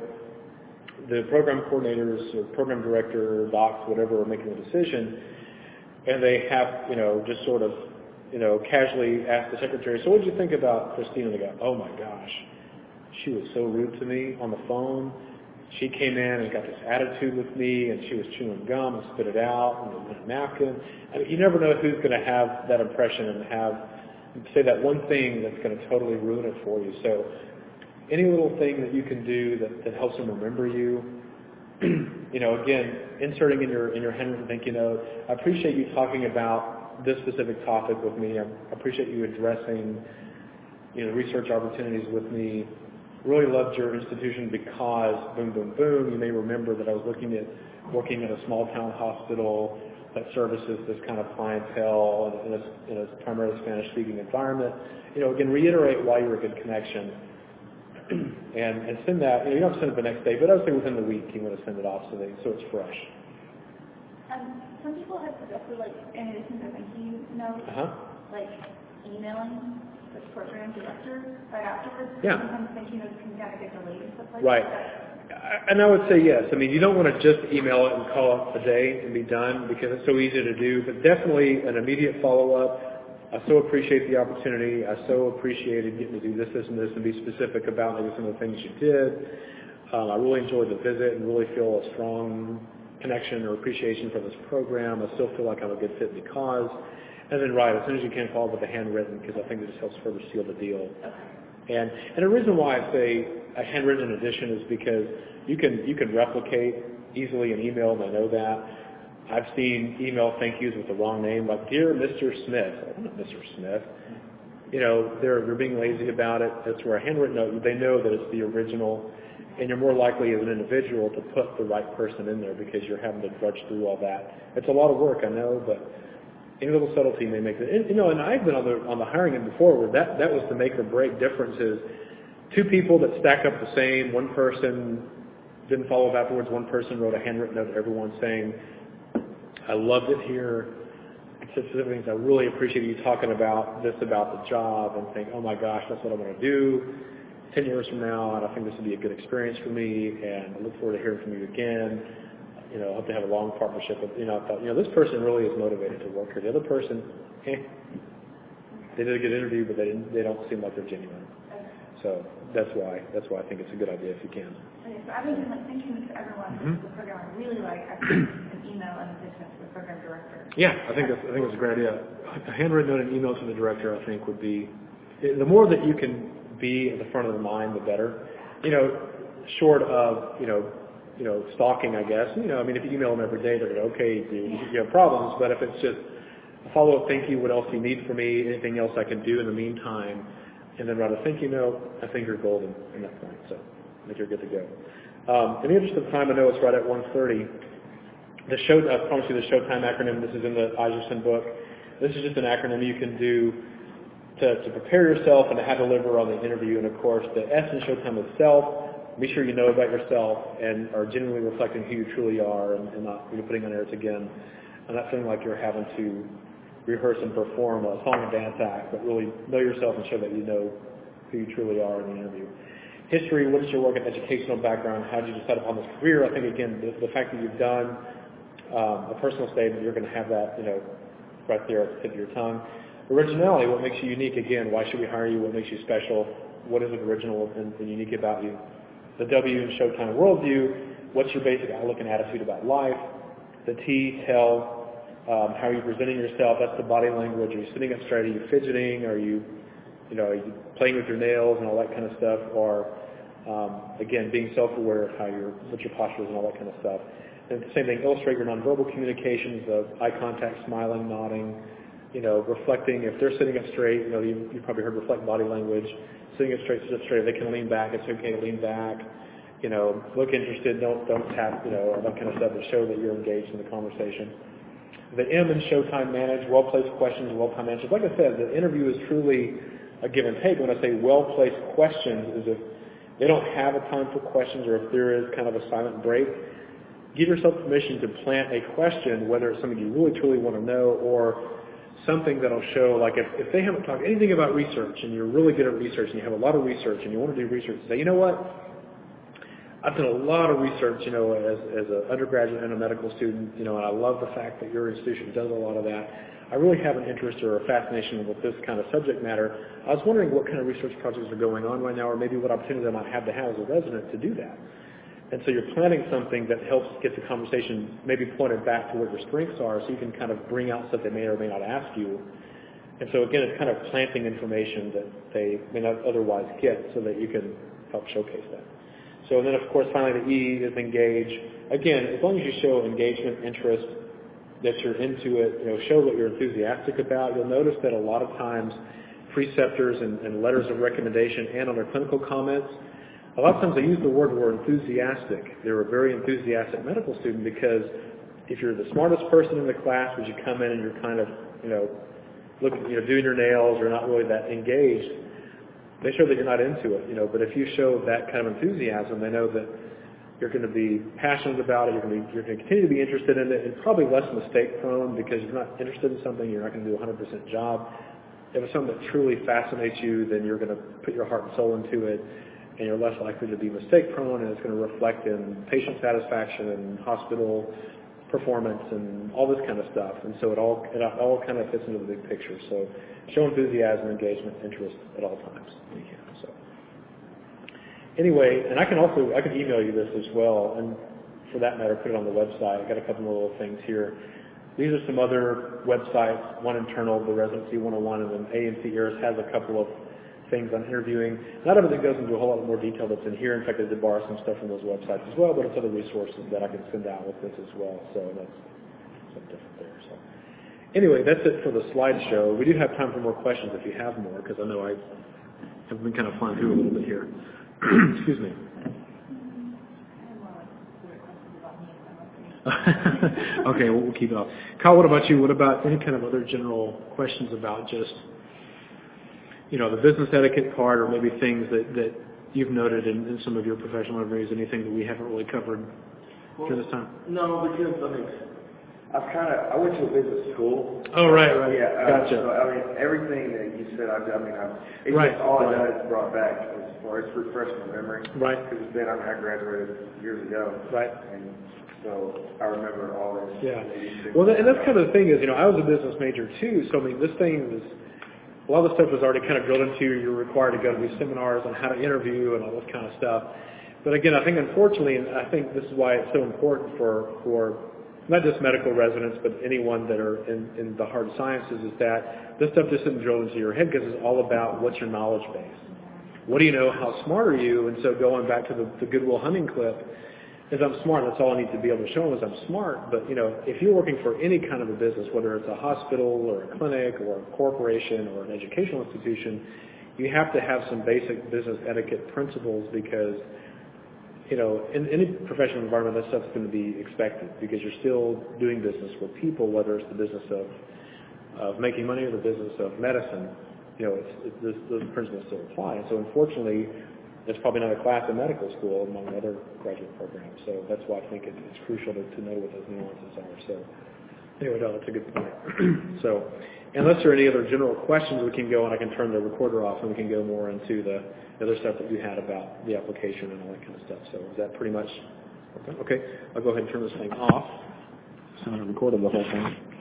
Speaker 1: the program coordinators or program director, docs, whatever, are making a decision, and they have, just sort of, casually ask the secretary, so what did you think about Christina? And they go, oh my gosh, she was so rude to me on the phone. She came in and got this attitude with me, and she was chewing gum and spit it out and a napkin. You never know who's going to have that impression and say that one thing that's going to totally ruin it for you. So any little thing that you can do that helps them remember you, again, inserting in your handwritten thank you note. I appreciate you talking about this specific topic with me. I appreciate you addressing, research opportunities with me. Really loved your institution because, boom, boom, boom, you may remember that I was working at a small town hospital that services this kind of clientele in a primarily Spanish-speaking environment. Again, reiterate why you're a good connection. and send that, you don't have to send it the next day, but I would say within the week you want to send it off so it's fresh.
Speaker 2: Some people have suggested, in addition to thank you notes, emailing the program director right afterwards.
Speaker 1: Yeah.
Speaker 2: Sometimes thank you notes can kind of get delayed and stuff like
Speaker 1: right.
Speaker 2: that.
Speaker 1: And I would say yes. You don't want to just email it and call it a day and be done because it's so easy to do, but definitely an immediate follow-up. I so appreciate the opportunity. I so appreciated getting to do this, and this, and be specific about maybe some of the things you did. I really enjoyed the visit and really feel a strong connection or appreciation for this program. I still feel like I'm a good fit because. And then as soon as you can, follow with the handwritten, because I think it just helps further seal the deal. Okay. And the reason why I say a handwritten addition is because you can replicate easily an email, and I know that. I've seen email thank yous with the wrong name, like, Dear Mr. Smith. I'm not Mr. Smith. they're being lazy about it. That's where a handwritten note, they know that it's the original, and you're more likely as an individual to put the right person in there because you're having to drudge through all that. It's a lot of work, I know, but any little subtlety may make it. And I've been on the hiring end before where that was the make or break difference is two people that stack up the same. One person didn't follow up afterwards. One person wrote a handwritten note to everyone saying, I loved it here. Specific things. I really appreciate you talking about this about the job and think, oh my gosh, that's what I want to do 10 years from now, and I think this would be a good experience for me, and I look forward to hearing from you again. I hope to have a long partnership. I thought, this person really is motivated to work here. The other person, they did a good interview, but they don't seem like they're genuine. So that's why I think it's a good idea if you can.
Speaker 2: Okay, so I've been thinking to everyone in the program, I really like an email in addition to the program director.
Speaker 1: Yeah, I think that's a great idea. A handwritten note and email to the director, I think, would be the more that you can be at the front of the mind, the better. Short of stalking, I guess. If you email them every day, they're going to okay, you have problems. But if it's just a follow-up, thank you. What else do you need from me? Anything else I can do in the meantime? And then write a thank you note. I think you're golden at that point. So I think you're good to go. In the interest of time, I know it's right at 1:30. I promise you the Showtime acronym. This is in the Isaacson book. This is just an acronym you can do to prepare yourself and to how to deliver on the interview. And of course, the S in Showtime is self. Be sure you know about yourself and are genuinely reflecting who you truly are and not putting on airs again. I'm not feeling like you're having to rehearse and perform a song and dance act, but really know yourself and show that you know who you truly are in the interview. History, what is your work and educational background? How did you decide upon this career? I think, again, the fact that you've done a personal statement, you're going to have that, right there at the tip of your tongue. Originality, what makes you unique? Again, why should we hire you? What makes you special? What is original and unique about you? The W in Showtime worldview, what's your basic outlook and attitude about life? The T, tell, how are you presenting yourself? That's the body language. Are you sitting up straight? Are you fidgeting? Are you playing with your nails and all that kind of stuff? Or, again, being self-aware of what your posture is and all that kind of stuff. And the same thing, illustrate your nonverbal communications of eye contact, smiling, nodding, reflecting. If they're sitting up straight, you probably heard reflect body language. Sitting up straight, sit up straight. They can lean back. It's okay to lean back. Look interested. Don't tap. All that kind of stuff to show that you're engaged in the conversation. The M in Showtime manage, well-placed questions, well-timed answers. Like I said, the interview is truly a give and take. When I say well-placed questions, is if they don't have a time for questions or if there is kind of a silent break, give yourself permission to plant a question, whether it's something you really truly want to know or something that'll show, like if they haven't talked anything about research and you're really good at research and you have a lot of research and you want to do research, say, you know what? I've done a lot of research, as an undergraduate and a medical student, and I love the fact that your institution does a lot of that. I really have an interest or a fascination with this kind of subject matter. I was wondering what kind of research projects are going on right now, or maybe what opportunities I might have as a resident to do that. And so you're planning something that helps get the conversation maybe pointed back to what your strengths are, so you can kind of bring out stuff they may or may not ask you. And so again, it's kind of planting information that they may not otherwise get, so that you can help showcase that. So then, of course, finally the E is engage. Again, as long as you show engagement, interest, that you're into it, show what you're enthusiastic about. You'll notice that a lot of times preceptors and letters of recommendation and on their clinical comments, a lot of times they use the word enthusiastic. They're a very enthusiastic medical student because if you're the smartest person in the class, would you come in and you're kind of, doing your nails or not really that engaged, they show that you're not into it, but if you show that kind of enthusiasm, they know that you're going to be passionate about it, you're going to continue to be interested in it, and probably less mistake prone because you're not interested in something, you're not going to do a 100% job. If it's something that truly fascinates you, then you're going to put your heart and soul into it, and you're less likely to be mistake prone, and it's going to reflect in patient satisfaction and hospital performance and all this kind of stuff. And so it all kind of fits into the big picture. So show enthusiasm, engagement, interest at all times. So anyway, and I can email you this as well, and for that matter, put it on the website. I got a couple more little things here. These are some other websites. One internal, the Residency 101, and then A&C ERAS has a couple of things on interviewing. Not everything goes into a whole lot more detail that's in here. In fact, I did borrow some stuff from those websites as well, but it's other resources that I can send out with this as well. So that's something different there. So Anyway, that's it for the slideshow. We do have time for more questions if you have more, because I know I have been kind of flying through a little bit here. Excuse me. Okay, we'll keep it off. Kyle, what about you? What about any kind of other general questions about just, the business etiquette part, or maybe things that you've noted in some of your professional interviews, anything that we haven't really covered during this time?
Speaker 3: No, because, I went to a business school.
Speaker 1: Oh, right.
Speaker 3: Yeah,
Speaker 1: Gotcha.
Speaker 3: So, everything that you said, all I done is brought back as far as refreshing my memory.
Speaker 1: Right.
Speaker 3: Because I graduated years ago.
Speaker 1: Right.
Speaker 3: And so I remember all this.
Speaker 1: Yeah. Well, and that's kind of the thing is, I was a business major too, so this thing was, a lot of the stuff was already kind of drilled into you. You're required to go to these seminars on how to interview and all this kind of stuff. But again, I think unfortunately, and I think this is why it's so important for not just medical residents, but anyone that are in the hard sciences, is that this stuff just isn't drilled into your head, because it's all about what's your knowledge base. What do you know? How smart are you? And so going back to the Good Will Hunting clip, is I'm smart. That's all I need to be able to show them is I'm smart. But, if you're working for any kind of a business, whether it's a hospital or a clinic or a corporation or an educational institution, you have to have some basic business etiquette principles, because in any professional environment, that stuff's going to be expected, because you're still doing business with people, whether it's the business of making money or the business of medicine. Those principles still apply. And so unfortunately, there's probably not a class in medical school among other graduate programs. So that's why I think it's crucial to know what those nuances are. So anyway, no, that's a good point. So unless there are any other general questions, we can go, and I can turn the recorder off, and we can go more into the other stuff that you had about the application and all that kind of stuff. So is that pretty much okay? I'll go ahead and turn this thing off. So I'm going to record the whole thing.